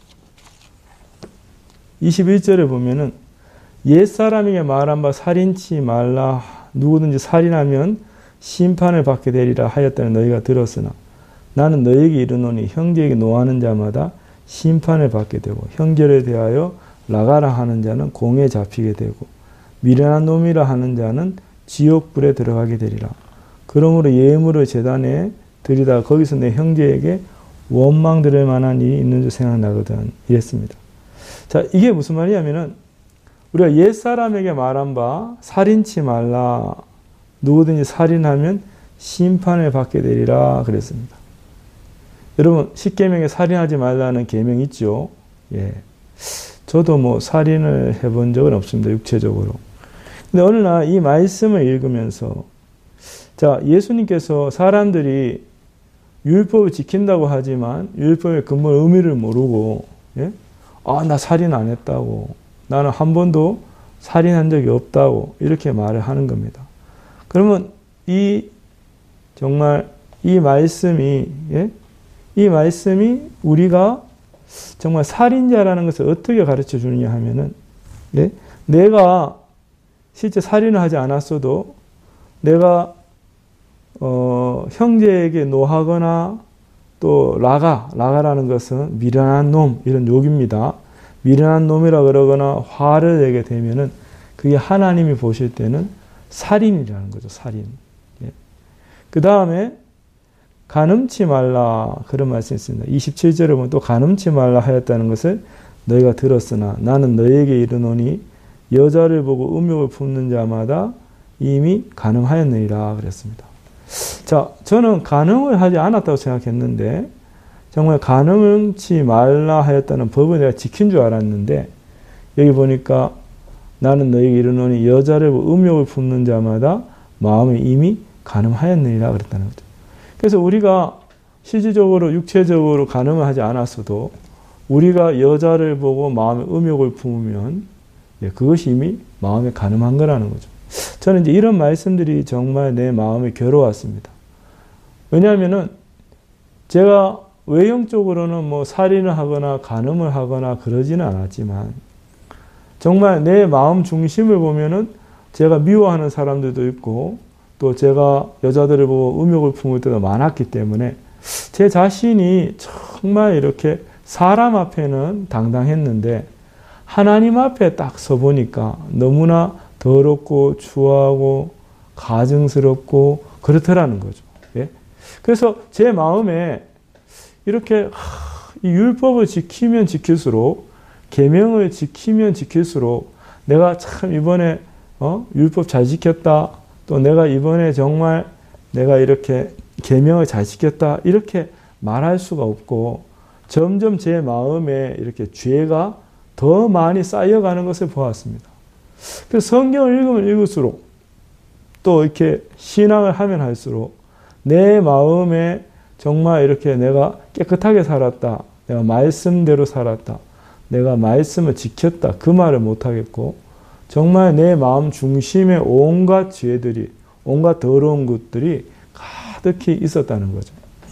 Speaker 1: 이십일 절에 보면은 옛사람에게 말한 바 살인치 말라 누구든지 살인하면 심판을 받게 되리라 하였다는 너희가 들었으나 나는 너희에게 이르노니 형제에게 노하는 자마다 심판을 받게 되고 형제를 대하여 나가라 하는 자는 공에 잡히게 되고 미련한 놈이라 하는 자는 지옥불에 들어가게 되리라. 그러므로 예물을 제단에 드리다가 거기서 내 형제에게 원망 들을 만한 일이 있는 줄 생각나거든. 이랬습니다. 자, 이게 무슨 말이냐면은 우리가 옛사람에게 말한 바 살인치 말라 누구든지 살인하면 심판을 받게 되리라 그랬습니다. 여러분 십계명에 살인하지 말라는 계명이 있죠. 예. 저도 뭐 살인을 해본 적은 없습니다. 육체적으로. 근데 어느 날 이 말씀을 읽으면서 자, 예수님께서 사람들이 율법을 지킨다고 하지만 율법의 근본 의미를 모르고 예? 아, 나 살인 안 했다고 나는 한 번도 살인한 적이 없다고 이렇게 말을 하는 겁니다. 그러면 이 정말 이 말씀이 예? 이 말씀이 우리가 정말 살인자라는 것을 어떻게 가르쳐 주느냐 하면은 예? 내가 실제 살인을 하지 않았어도 내가 어, 형제에게 노하거나 또 라가, 라가라는 것은 미련한 놈 이런 욕입니다. 미련한 놈이라 그러거나 화를 내게 되면은 그게 하나님이 보실 때는 살인이라는 거죠. 살인. 예. 그 다음에 간음치 말라 그런 말씀이 있습니다. 이십칠 절에 보면 또 간음치 말라 하였다는 것을 너희가 들었으나 나는 너희에게 이르노니 여자를 보고 음욕을 품는 자마다 이미 간음하였느니라 그랬습니다. 자, 저는 간음을 하지 않았다고 생각했는데 정말 간음치 말라 하였다는 법을 내가 지킨 줄 알았는데 여기 보니까 나는 너에게 이르노니 여자를 음욕을 품는 자마다 마음에 이미 간음하였느니라 그랬다는 거죠. 그래서 우리가 실질적으로 육체적으로 간음을 하지 않았어도 우리가 여자를 보고 마음에 음욕을 품으면 그것이 이미 마음에 간음한 거라는 거죠. 저는 이제 이런 말씀들이 정말 내 마음에 괴로웠습니다. 왜냐하면은 제가 외형적으로는 뭐 살인을 하거나 간음을 하거나 그러지는 않았지만 정말 내 마음 중심을 보면은 제가 미워하는 사람들도 있고 또 제가 여자들을 보고 음욕을 품을 때도 많았기 때문에 제 자신이 정말 이렇게 사람 앞에는 당당했는데 하나님 앞에 딱 서보니까 너무나 더럽고 추하고 가증스럽고 그렇더라는 거죠. 예? 그래서 제 마음에 이렇게 이 율법을 지키면 지킬수록 계명을 지키면 지킬수록 내가 참 이번에 어? 율법 잘 지켰다. 또 내가 이번에 정말 내가 이렇게 계명을 잘 지켰다. 이렇게 말할 수가 없고 점점 제 마음에 이렇게 죄가 더 많이 쌓여가는 것을 보았습니다. 그래서 성경을 읽으면 읽을수록 또 이렇게 신앙을 하면 할수록 내 마음에 정말 이렇게 내가 깨끗하게 살았다. 내가 말씀대로 살았다. 내가 말씀을 지켰다. 그 말을 못하겠고 정말 내 마음 중심에 온갖 죄들이 온갖 더러운 것들이 가득히 있었다는 거죠.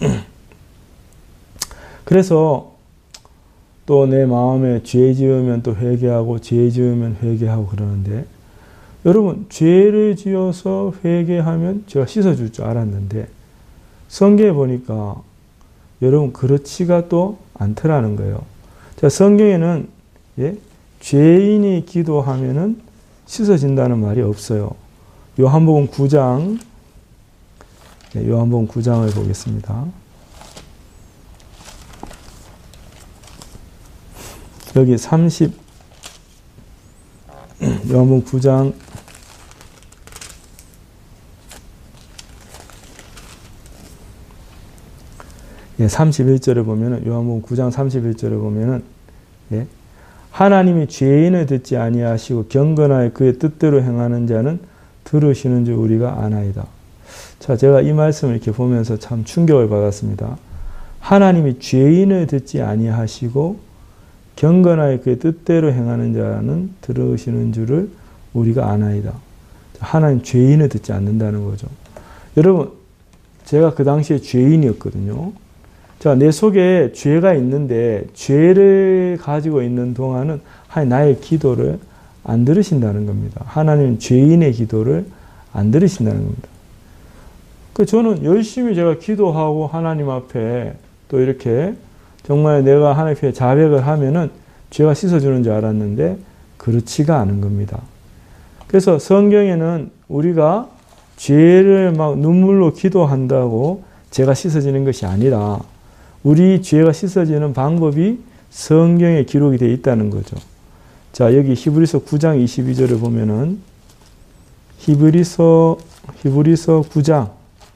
Speaker 1: 그래서 또 내 마음에 죄 지으면 또 회개하고 죄 지으면 회개하고 그러는데 여러분 죄를 지어서 회개하면 제가 씻어줄 줄 알았는데 성경에 보니까 여러분 그렇지가 또 않더라는 거예요. 자, 성경에는 예? 죄인이 기도하면은 씻어진다는 말이 없어요. 요한복음 구 장 네, 요한복음 구 장을 보겠습니다. 여기 삼십 요한복음 구 장 예, 삼십일 절에 보면은 요한복음 구 장 삼십일 절에 보면은 예, 하나님이 죄인을 듣지 아니하시고 경건하여 그의 뜻대로 행하는 자는 들으시는 줄 우리가 아나이다. 자, 제가 이 말씀을 이렇게 보면서 참 충격을 받았습니다. 하나님이 죄인을 듣지 아니하시고 경건하여 그의 뜻대로 행하는 자는 들으시는 줄을 우리가 아나이다. 하나님 죄인을 듣지 않는다는 거죠. 여러분, 제가 그 당시에 죄인이었거든요. 자, 내 속에 죄가 있는데 죄를 가지고 있는 동안은 하나님 나의 기도를 안 들으신다는 겁니다. 하나님은 죄인의 기도를 안 들으신다는 겁니다. 그 저는 열심히 제가 기도하고 하나님 앞에 또 이렇게 정말 내가 하나님 앞에 자백을 하면은 죄가 씻어주는 줄 알았는데 그렇지가 않은 겁니다. 그래서 성경에는 우리가 죄를 막 눈물로 기도한다고 죄가 씻어지는 것이 아니라 우리 죄가 씻어지는 방법이 성경에 기록이 되어 있다는 거죠. 자, 여기 히브리서 구 장 이십이 절을 보면은 히브리서 히브리서 구 장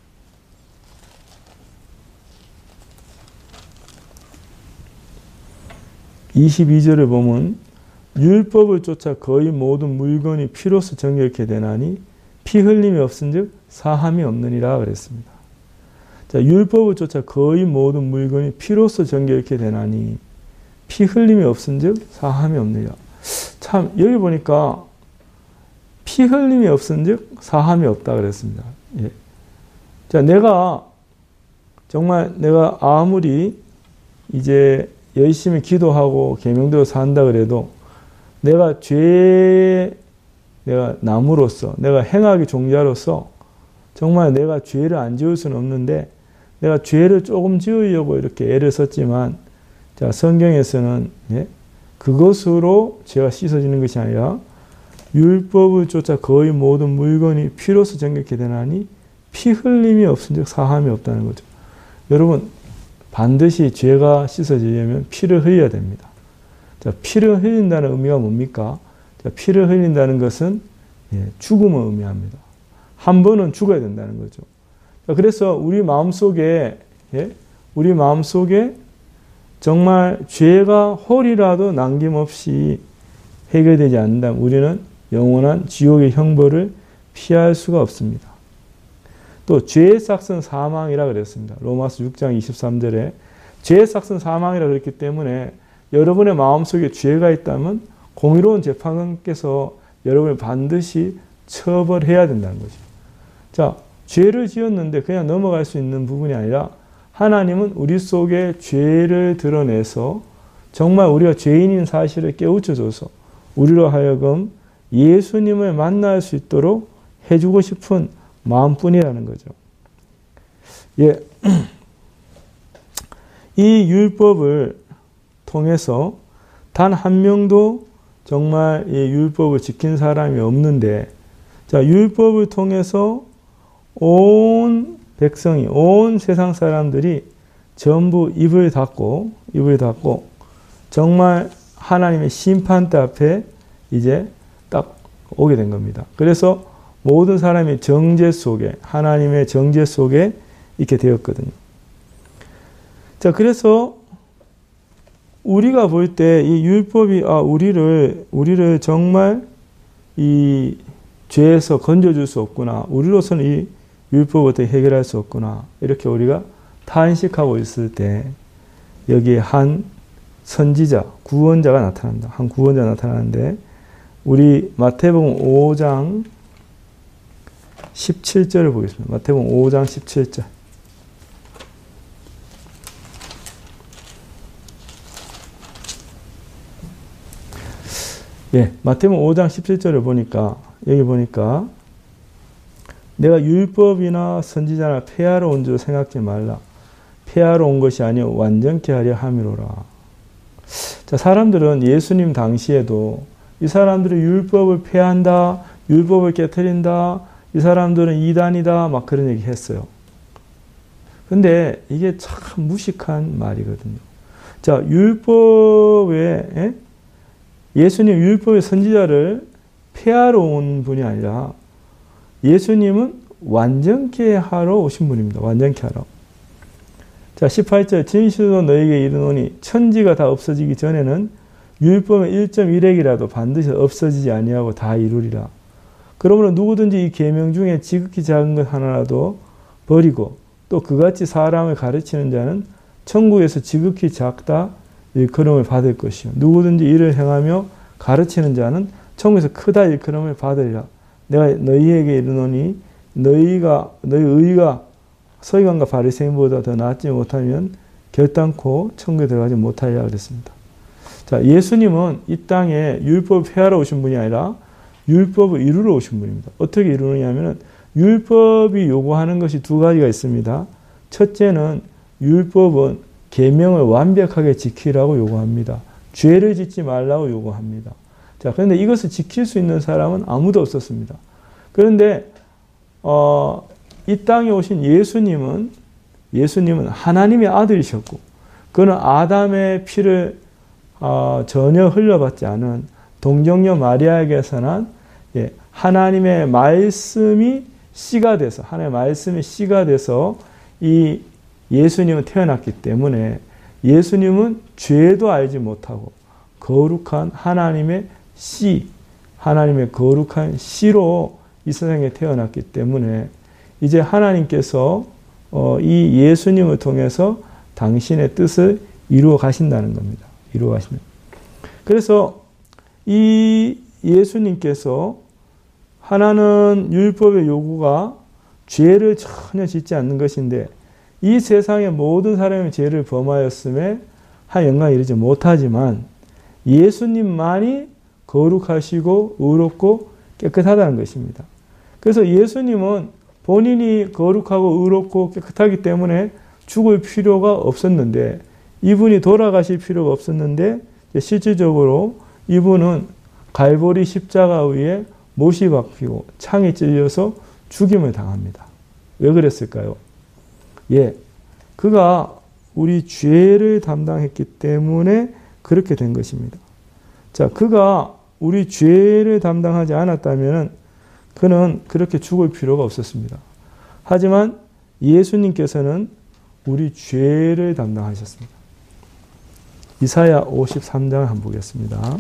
Speaker 1: 이십이 절을 보면 율법을 쫓아 거의 모든 물건이 피로써 정결케 되나니 피 흘림이 없은즉 사함이 없느니라 그랬습니다. 자, 율법을 쫓아 거의 모든 물건이 피로써 정결케 되나니 피 흘림이 없은즉 사함이 없느니라. 참 여기 보니까 피 흘림이 없은즉 사함이 없다 그랬습니다. 예. 자, 내가 정말 내가 아무리 이제 열심히 기도하고 계명대로 산다 그래도 내가 죄 내가 나무로서 내가 행악의 종자로서 정말 내가 죄를 안 지을 수는 없는데 내가 죄를 조금 지으려고 이렇게 애를 썼지만 자, 성경에서는 예, 그것으로 죄가 씻어지는 것이 아니라 율법을 쫓아 거의 모든 물건이 피로써 정결케 되나니 피 흘림이 없은즉 사함이 없다는 거죠. 여러분 반드시 죄가 씻어지려면 피를 흘려야 됩니다. 자, 피를 흘린다는 의미가 뭡니까? 자, 피를 흘린다는 것은 예, 죽음을 의미합니다. 한 번은 죽어야 된다는 거죠. 자, 그래서 우리 마음속에 예, 우리 마음속에 정말 죄가 홀이라도 남김없이 해결되지 않는다면 우리는 영원한 지옥의 형벌을 피할 수가 없습니다. 또 죄의 삭은 사망이라 그랬습니다. 로마서 육 장 이십삼 절에 죄의 삭은 사망이라 그랬기 때문에 여러분의 마음속에 죄가 있다면 공의로운 재판관께서 여러분을 반드시 처벌해야 된다는 거죠. 자, 죄를 지었는데 그냥 넘어갈 수 있는 부분이 아니라 하나님은 우리 속에 죄를 드러내서 정말 우리가 죄인인 사실을 깨우쳐줘서 우리로 하여금 예수님을 만날 수 있도록 해주고 싶은 마음뿐이라는 거죠. 예, 이 율법을 통해서 단 한 명도 정말 이 율법을 지킨 사람이 없는데, 자, 율법을 통해서 온 백성이, 온 세상 사람들이 전부 입을 닫고, 입을 닫고, 정말 하나님의 심판대 앞에 이제 딱 오게 된 겁니다. 그래서 모든 사람이 정죄 속에, 하나님의 정죄 속에 있게 되었거든요. 자, 그래서 우리가 볼 때 이 율법이, 아, 우리를, 우리를 정말 이 죄에서 건져줄 수 없구나. 우리로서는 이 율법을 어떻게 해결할 수 없구나. 이렇게 우리가 탄식하고 있을 때 여기에 한 선지자, 구원자가 나타난다. 한 구원자가 나타나는데 우리 마태복음 오 장 십칠 절을 보겠습니다. 마태복음 오 장 십칠 절. 예, 마태복음 오 장 십칠 절을 보니까, 여기 보니까, 내가 율법이나 선지자나 폐하러 온 줄 생각지 말라. 폐하러 온 것이 아니요 완전케 하려 함이로라. 자, 사람들은 예수님 당시에도 이 사람들은 율법을 폐한다, 율법을 깨트린다, 이 사람들은 이단이다, 막 그런 얘기 했어요. 근데 이게 참 무식한 말이거든요. 자, 율법에, 에? 예수님 율법의 선지자를 폐하러 온 분이 아니라 예수님은 완전케 하러 오신 분입니다. 완전케 하러. 자, 십팔 절. 진실로 너에게 이르노니 천지가 다 없어지기 전에는 율법의 일 점 일 획이라도 반드시 없어지지 아니하고 다 이루리라. 그러므로 누구든지 이 계명 중에 지극히 작은 것 하나라도 버리고 또 그같이 사람을 가르치는 자는 천국에서 지극히 작다 일컬음을 받을 것이요. 누구든지 이를 행하며 가르치는 자는 천국에서 크다 일컬음을 받으리라. 내가 너희에게 이르노니 너희가 너희 의가 서기관과 바리새인보다 더 낫지 못하면 결단코 천국에 들어가지 못하리라 그랬습니다. 자, 예수님은 이 땅에 율법을 폐하러 오신 분이 아니라 율법을 이루러 오신 분입니다. 어떻게 이루느냐면은 율법이 요구하는 것이 두 가지가 있습니다. 첫째는 율법은 계명을 완벽하게 지키라고 요구합니다. 죄를 짓지 말라고 요구합니다. 자, 그런데 이것을 지킬 수 있는 사람은 아무도 없었습니다. 그런데 어, 이 땅에 오신 예수님은 예수님은 하나님의 아들이셨고, 그는 아담의 피를 어, 전혀 흘려받지 않은 동정녀 마리아에게서 난 예, 하나님의 말씀이 씨가 돼서 하나님의 말씀이 씨가 돼서 이 예수님은 태어났기 때문에 예수님은 죄도 알지 못하고 거룩한 하나님의 씨, 하나님의 거룩한 씨로 이 세상에 태어났기 때문에 이제 하나님께서 이 예수님을 통해서 당신의 뜻을 이루어 가신다는 겁니다. 이루어 가시는. 그래서 이 예수님께서 하나는 율법의 요구가 죄를 전혀 짓지 않는 것인데 이 세상의 모든 사람이 죄를 범하였음에 한 영광에 이르지 못하지만 예수님만이 거룩하시고 의롭고 깨끗하다는 것입니다. 그래서 예수님은 본인이 거룩하고 의롭고 깨끗하기 때문에 죽을 필요가 없었는데, 이분이 돌아가실 필요가 없었는데 실질적으로 이분은 갈보리 십자가 위에 못이 박히고 창에 찔려서 죽임을 당합니다. 왜 그랬을까요? 예, 그가 우리 죄를 담당했기 때문에 그렇게 된 것입니다. 자, 그가 우리 죄를 담당하지 않았다면 그는 그렇게 죽을 필요가 없었습니다. 하지만 예수님께서는 우리 죄를 담당하셨습니다. 이사야 오십삼 장을 한번 보겠습니다.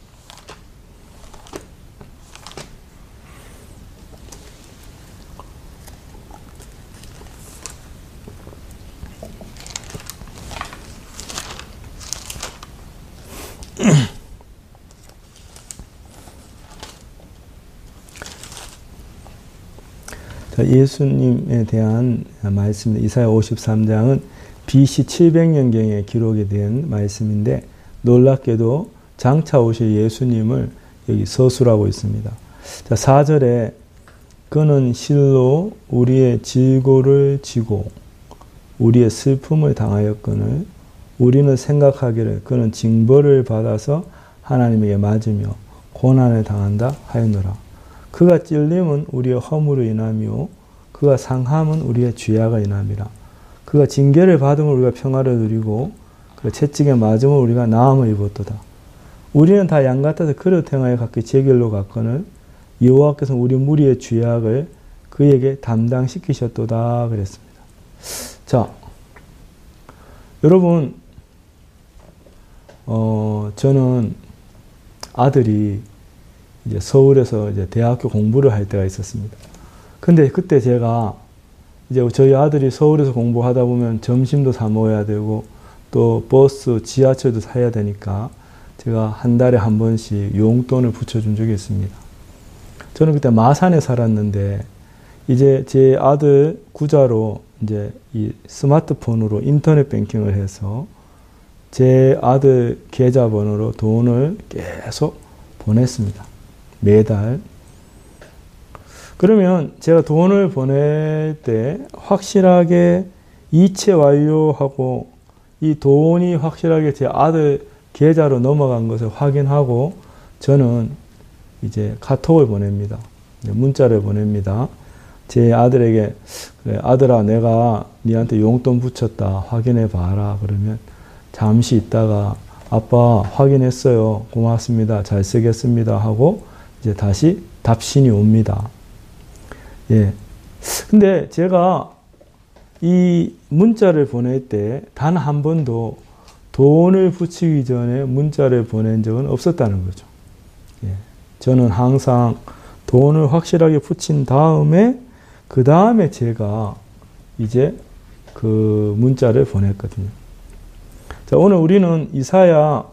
Speaker 1: 자, 예수님에 대한 말씀입니다. 이사야 오십삼 장은 비씨 칠백 년경에 기록이 된 말씀인데 놀랍게도 장차 오실 예수님을 여기 서술하고 있습니다. 자, 사 절에 그는 실로 우리의 질고를 지고 우리의 슬픔을 당하였거늘 우리는 생각하기를 그는 징벌을 받아서 하나님에게 맞으며 고난을 당한다 하였노라. 그가 찔림은 우리의 허물로 인함이요 그가 상함은 우리의 죄악을 인함이라. 그가 징계를 받으면 우리가 평화를 누리고 그가 채찍에 맞으면 우리가 나음을 입었도다. 우리는 다 양 같아서 그릇 행하여 각기 제 길로 갔거늘 여호와께서는 우리 무리의 죄악을 그에게 담당시키셨도다 그랬습니다. 자, 여러분, 어, 저는 아들이 이제 서울에서 이제 대학교 공부를 할 때가 있었습니다. 근데 그때 제가 이제 저희 아들이 서울에서 공부하다 보면 점심도 사 먹어야 되고 또 버스, 지하철도 사야 되니까 제가 한 달에 한 번씩 용돈을 붙여준 적이 있습니다. 저는 그때 마산에 살았는데 이제 제 아들 구자로 이제 이 스마트폰으로 인터넷 뱅킹을 해서 제 아들 계좌번호로 돈을 계속 보냈습니다. 매달. 그러면 제가 돈을 보낼 때 확실하게 이체 완료하고 이 돈이 확실하게 제 아들 계좌로 넘어간 것을 확인하고 저는 이제 카톡을 보냅니다. 문자를 보냅니다. 제 아들에게 그래, 아들아 내가 니한테 용돈 붙였다 확인해 봐라. 그러면 잠시 있다가 아빠 확인했어요. 고맙습니다. 잘 쓰겠습니다. 하고 이제 다시 답신이 옵니다. 예. 근데 제가 이 문자를 보낼 때 단 한 번도 돈을 붙이기 전에 문자를 보낸 적은 없었다는 거죠. 예. 저는 항상 돈을 확실하게 붙인 다음에 그 다음에 제가 이제 그 문자를 보냈거든요. 자, 오늘 우리는 이사야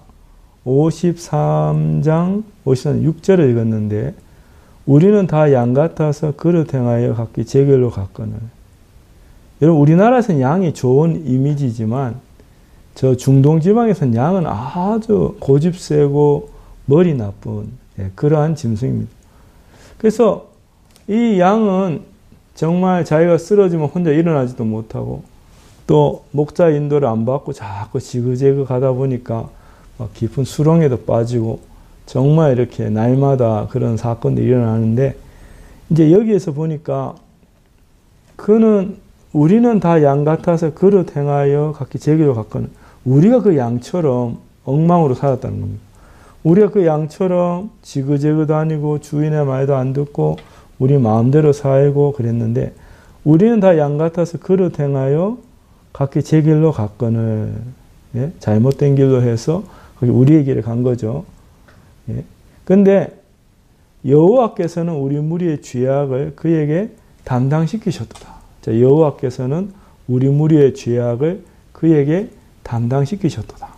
Speaker 1: 오십삼 장 오십삼 장 육 절을 읽었는데 우리는 다 양 같아서 그릇 행하여 각기 제 길로 갔거늘. 여러분 우리나라에서는 양이 좋은 이미지지만 저 중동 지방에서는 양은 아주 고집세고 머리 나쁜 예, 그러한 짐승입니다. 그래서 이 양은 정말 자기가 쓰러지면 혼자 일어나지도 못하고 또 목자 인도를 안 받고 자꾸 지그재그 가다 보니까 막 깊은 수렁에도 빠지고 정말 이렇게 날마다 그런 사건들이 일어나는데 이제 여기에서 보니까 그는 우리는 다 양 같아서 그릇 행하여 각기 제 길로 갔거늘 우리가 그 양처럼 엉망으로 살았다는 겁니다. 우리가 그 양처럼 지그재그 다니고 주인의 말도 안 듣고 우리 마음대로 살고 그랬는데 우리는 다 양 같아서 그릇 행하여 각기 제 길로 갔거늘 예? 잘못된 길로 해서 거기 우리의 길에 간 거죠. 예? 근데 여호와께서는 우리 무리의 죄악을 그에게 담당시키셨도다. 자, 여호와께서는 우리 무리의 죄악을 그에게 담당시키셨도다.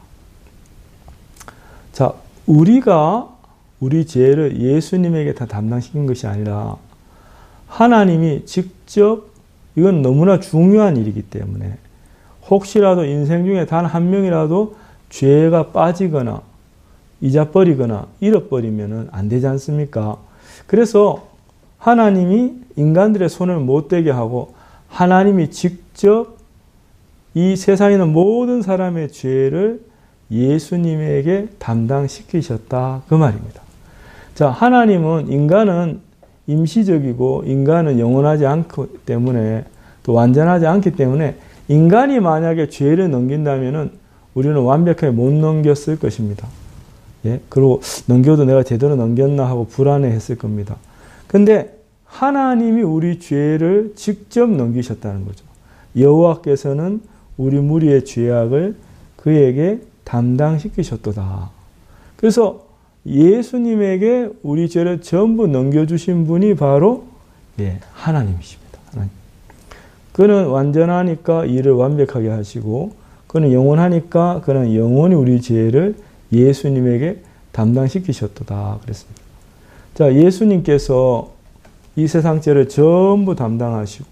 Speaker 1: 자, 우리가 우리 죄를 예수님에게 다 담당시킨 것이 아니라 하나님이 직접 이건 너무나 중요한 일이기 때문에 혹시라도 인생 중에 단 한 명이라도 죄가 빠지거나 잊어버리거나 잃어버리면 안 되지 않습니까? 그래서 하나님이 인간들의 손을 못 대게 하고 하나님이 직접 이 세상에 있는 모든 사람의 죄를 예수님에게 담당시키셨다. 그 말입니다. 자, 하나님은 인간은 임시적이고 인간은 영원하지 않기 때문에 또 완전하지 않기 때문에 인간이 만약에 죄를 넘긴다면은 우리는 완벽하게 못 넘겼을 것입니다. 예? 그리고 넘겨도 내가 제대로 넘겼나 하고 불안해했을 겁니다. 근데 하나님이 우리 죄를 직접 넘기셨다는 거죠. 여호와께서는 우리 무리의 죄악을 그에게 담당시키셨도다. 그래서 예수님에게 우리 죄를 전부 넘겨주신 분이 바로 예, 하나님이십니다. 하나님. 그는 완전하니까 일을 완벽하게 하시고 그는 영원하니까 그는 영원히 우리 죄를 예수님에게 담당시키셨도다. 그랬습니다. 자, 예수님께서 이 세상 죄를 전부 담당하시고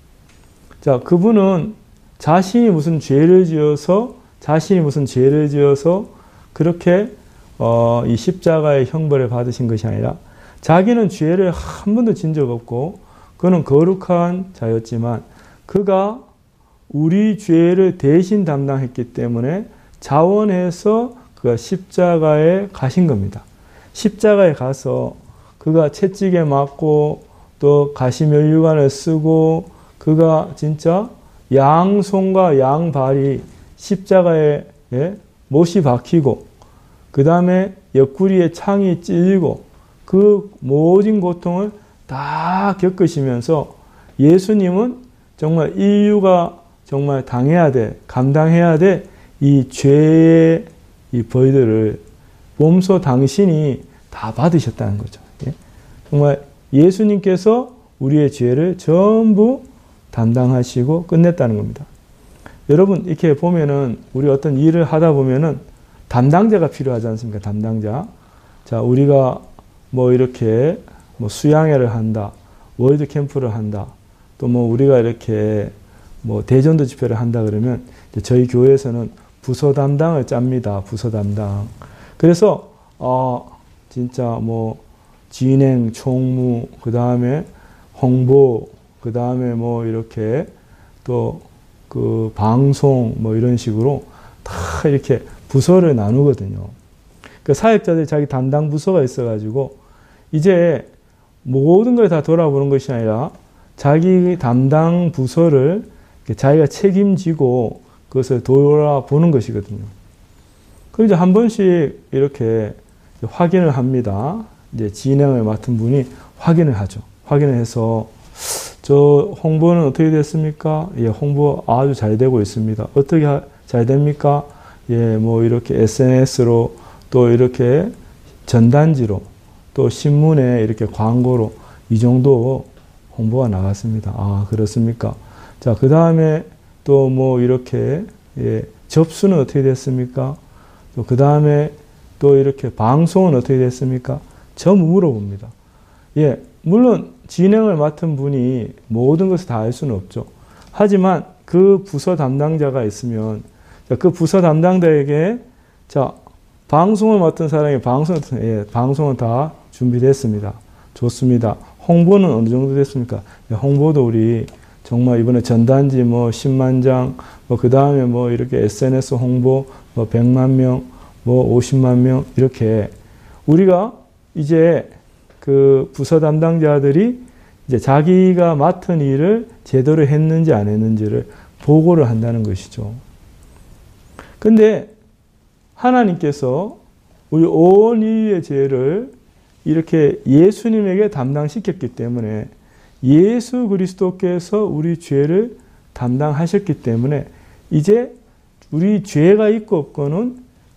Speaker 1: 자, 그분은 자신이 무슨 죄를 지어서 자신이 무슨 죄를 지어서 그렇게 어, 이 십자가의 형벌을 받으신 것이 아니라 자기는 죄를 한 번도 진 적 없고 그는 거룩한 자였지만 그가 우리 죄를 대신 담당했기 때문에 자원해서 그가 십자가에 가신 겁니다. 십자가에 가서 그가 채찍에 맞고 또 가시면류관을 쓰고 그가 진짜 양손과 양발이 십자가에 못이 박히고 그 다음에 옆구리에 창이 찔리고 그 모든 고통을 다 겪으시면서 예수님은 정말 인류가 정말 당해야 돼, 감당해야 돼, 이 죄의 이 벌들을 몸소 당신이 다 받으셨다는 거죠. 예? 정말 예수님께서 우리의 죄를 전부 담당하시고 끝냈다는 겁니다. 여러분, 이렇게 보면은, 우리 어떤 일을 하다 보면은 담당자가 필요하지 않습니까? 담당자. 자, 우리가 뭐 이렇게 뭐 수양회를 한다, 월드 캠프를 한다, 또 뭐 우리가 이렇게 뭐 대전도 집회를 한다 그러면 저희 교회에서는 부서 담당을 짭니다. 부서 담당. 그래서 어 진짜 뭐 진행, 총무, 그 다음에 홍보, 그 다음에 뭐 이렇게 또 그 방송 뭐 이런 식으로 다 이렇게 부서를 나누거든요. 그 사역자들이 자기 담당 부서가 있어가지고 이제 모든 걸 다 돌아보는 것이 아니라 자기 담당 부서를 자기가 책임지고 그것을 돌아보는 것이거든요. 그럼 이제 한 번씩 이렇게 확인을 합니다. 이제 진행을 맡은 분이 확인을 하죠. 확인을 해서 저 홍보는 어떻게 됐습니까? 예, 홍보 아주 잘 되고 있습니다. 어떻게 하, 잘 됩니까? 예, 뭐 이렇게 에스엔에스로 또 이렇게 전단지로 또 신문에 이렇게 광고로 이 정도 홍보가 나갔습니다. 아, 그렇습니까? 자, 그 다음에 또 뭐 이렇게 예, 접수는 어떻게 됐습니까? 또 그 다음에 또 이렇게 방송은 어떻게 됐습니까? 전부 물어봅니다. 예, 물론 진행을 맡은 분이 모든 것을 다 알 수는 없죠. 하지만 그 부서 담당자가 있으면 그 부서 담당자에게 자, 방송을 맡은 사람이 방송, 예, 방송은 다 준비됐습니다. 좋습니다. 홍보는 어느 정도 됐습니까? 예, 홍보도 우리 정말 이번에 전단지 뭐 십만 장, 뭐 그 다음에 뭐 이렇게 에스엔에스 홍보 뭐 백만 명, 뭐 오십만 명 이렇게 우리가 이제 그 부서 담당자들이 이제 자기가 맡은 일을 제대로 했는지 안 했는지를 보고를 한다는 것이죠. 근데 하나님께서 우리 온 인류의 죄를 이렇게 예수님에게 담당시켰기 때문에 예수 그리스도께서 우리 죄를 담당하셨기 때문에 이제 우리 죄가 있고 없고는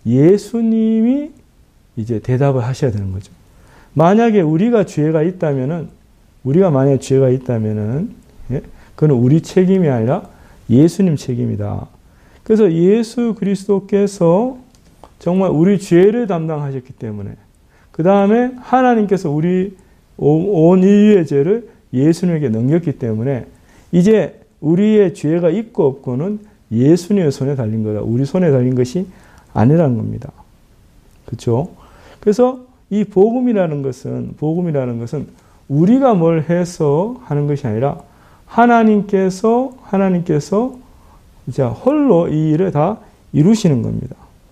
Speaker 1: 예수님이 이제 대답을 하셔야 되는 거죠. 만약에 우리가 죄가 있다면은, 우리가 만약에 죄가 있다면은, 예? 그건 우리 책임이 아니라 예수님 책임이다. 그래서 예수 그리스도께서 정말 우리 죄를 담당하셨기 때문에, 그 다음에 하나님께서 우리 온 인류의 죄를 예수님에게 넘겼기 때문에, 이제 우리의 죄가 있고 없고는 예수님의 손에 달린 거다. 우리 손에 달린 것이 아니라는 겁니다. 그렇죠? 그래서 이 복음이라는 것은, 복음이라는 것은 우리가 뭘 해서 하는 것이 아니라 하나님께서, 하나님께서 이제 홀로 이 일을 다 이루시는 겁니다.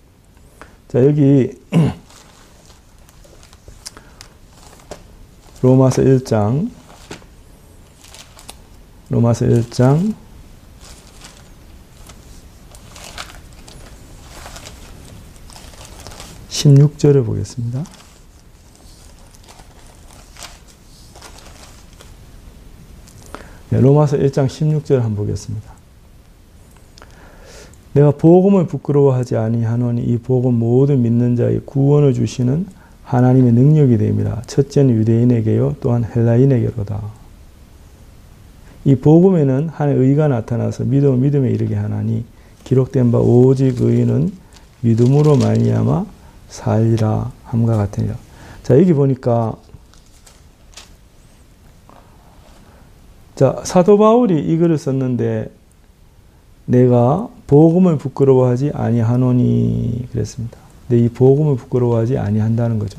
Speaker 1: 자, 여기 로마서 일 장, 로마서 일 장 십육 절을 보겠습니다. 네, 로마서 일 장 십육 절 한번 보겠습니다. 내가 복음을 부끄러워하지 아니하노니 이 복음 모든 믿는 자의 구원을 주시는 하나님의 능력이 됨이라. 첫째는 유대인에게요 또한 헬라인에게로다. 이 복음에는 하나님의 의가 나타나서 믿음을 믿음에 이르게 하나니 기록된 바 오직 의인은 믿음으로 말미암아 살리라 함과 같으니라. 자, 여기 보니까 자, 사도 바울이 이 글을 썼는데 내가 복음을 부끄러워하지 아니하노니 그랬습니다. 근데 이 복음을 부끄러워하지 아니한다는 거죠.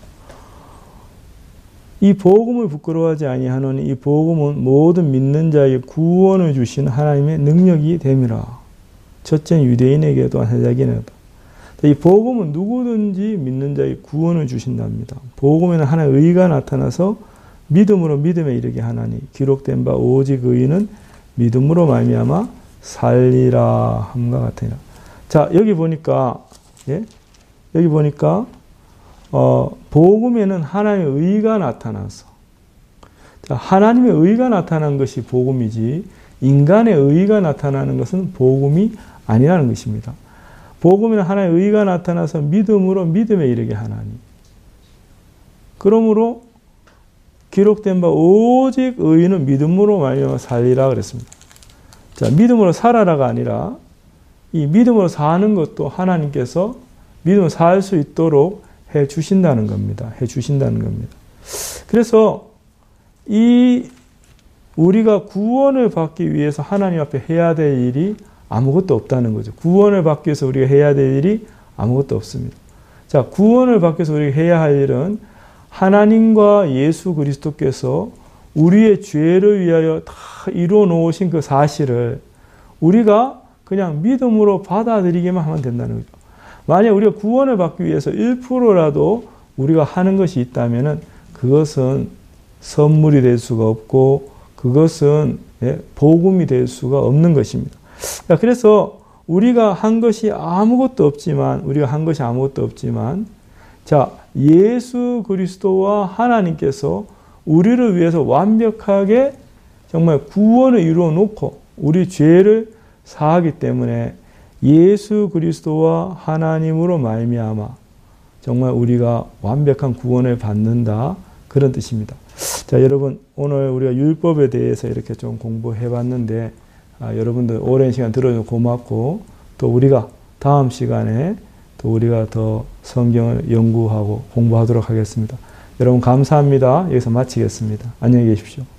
Speaker 1: 이 복음을 부끄러워하지 아니하노니 이 복음은 모든 믿는 자에게 구원을 주신 하나님의 능력이 됨이라. 첫째는 유대인에게 또한 헬라인에게도. 이 복음은 누구든지 믿는 자에게 구원을 주신답니다. 복음에는 하나님의 의가 나타나서 믿음으로 믿음에 이르게 하나니 기록된 바 오직 의인은 믿음으로 말미암아 살리라 함과 같으니라. 자, 여기 보니까 예? 여기 보니까 어, 복음에는 하나님의 의가 나타나서 자, 하나님의 의가 나타난 것이 복음이지 인간의 의가 나타나는 것은 복음이 아니라는 것입니다. 복음에는 하나님의 의가 나타나서 믿음으로 믿음에 이르게 하나니 그러므로 기록된 바 오직 의인은 믿음으로 말미암아 살리라 그랬습니다. 자, 믿음으로 살아라가 아니라 이 믿음으로 사는 것도 하나님께서 믿음으로 살 수 있도록 해 주신다는 겁니다. 해 주신다는 겁니다. 그래서 이 우리가 구원을 받기 위해서 하나님 앞에 해야 될 일이 아무것도 없다는 거죠. 구원을 받기 위해서 우리가 해야 될 일이 아무것도 없습니다. 자, 구원을 받기 위해서 우리가 해야 할 일은 하나님과 예수 그리스도께서 우리의 죄를 위하여 다 이루어 놓으신 그 사실을 우리가 그냥 믿음으로 받아들이기만 하면 된다는 거죠. 만약 우리가 구원을 받기 위해서 일 퍼센트라도 우리가 하는 것이 있다면 그것은 선물이 될 수가 없고 그것은 복음이 될 수가 없는 것입니다. 그래서 우리가 한 것이 아무것도 없지만 우리가 한 것이 아무것도 없지만 자, 예수 그리스도와 하나님께서 우리를 위해서 완벽하게 정말 구원을 이루어 놓고 우리 죄를 사하기 때문에 예수 그리스도와 하나님으로 말미암아 정말 우리가 완벽한 구원을 받는다 그런 뜻입니다. 자, 여러분 오늘 우리가 율법에 대해서 이렇게 좀 공부해 봤는데 아, 여러분들 오랜 시간 들어줘서 고맙고 또 우리가 다음 시간에 또 우리가 더 성경을 연구하고 공부하도록 하겠습니다. 여러분 감사합니다. 여기서 마치겠습니다. 안녕히 계십시오.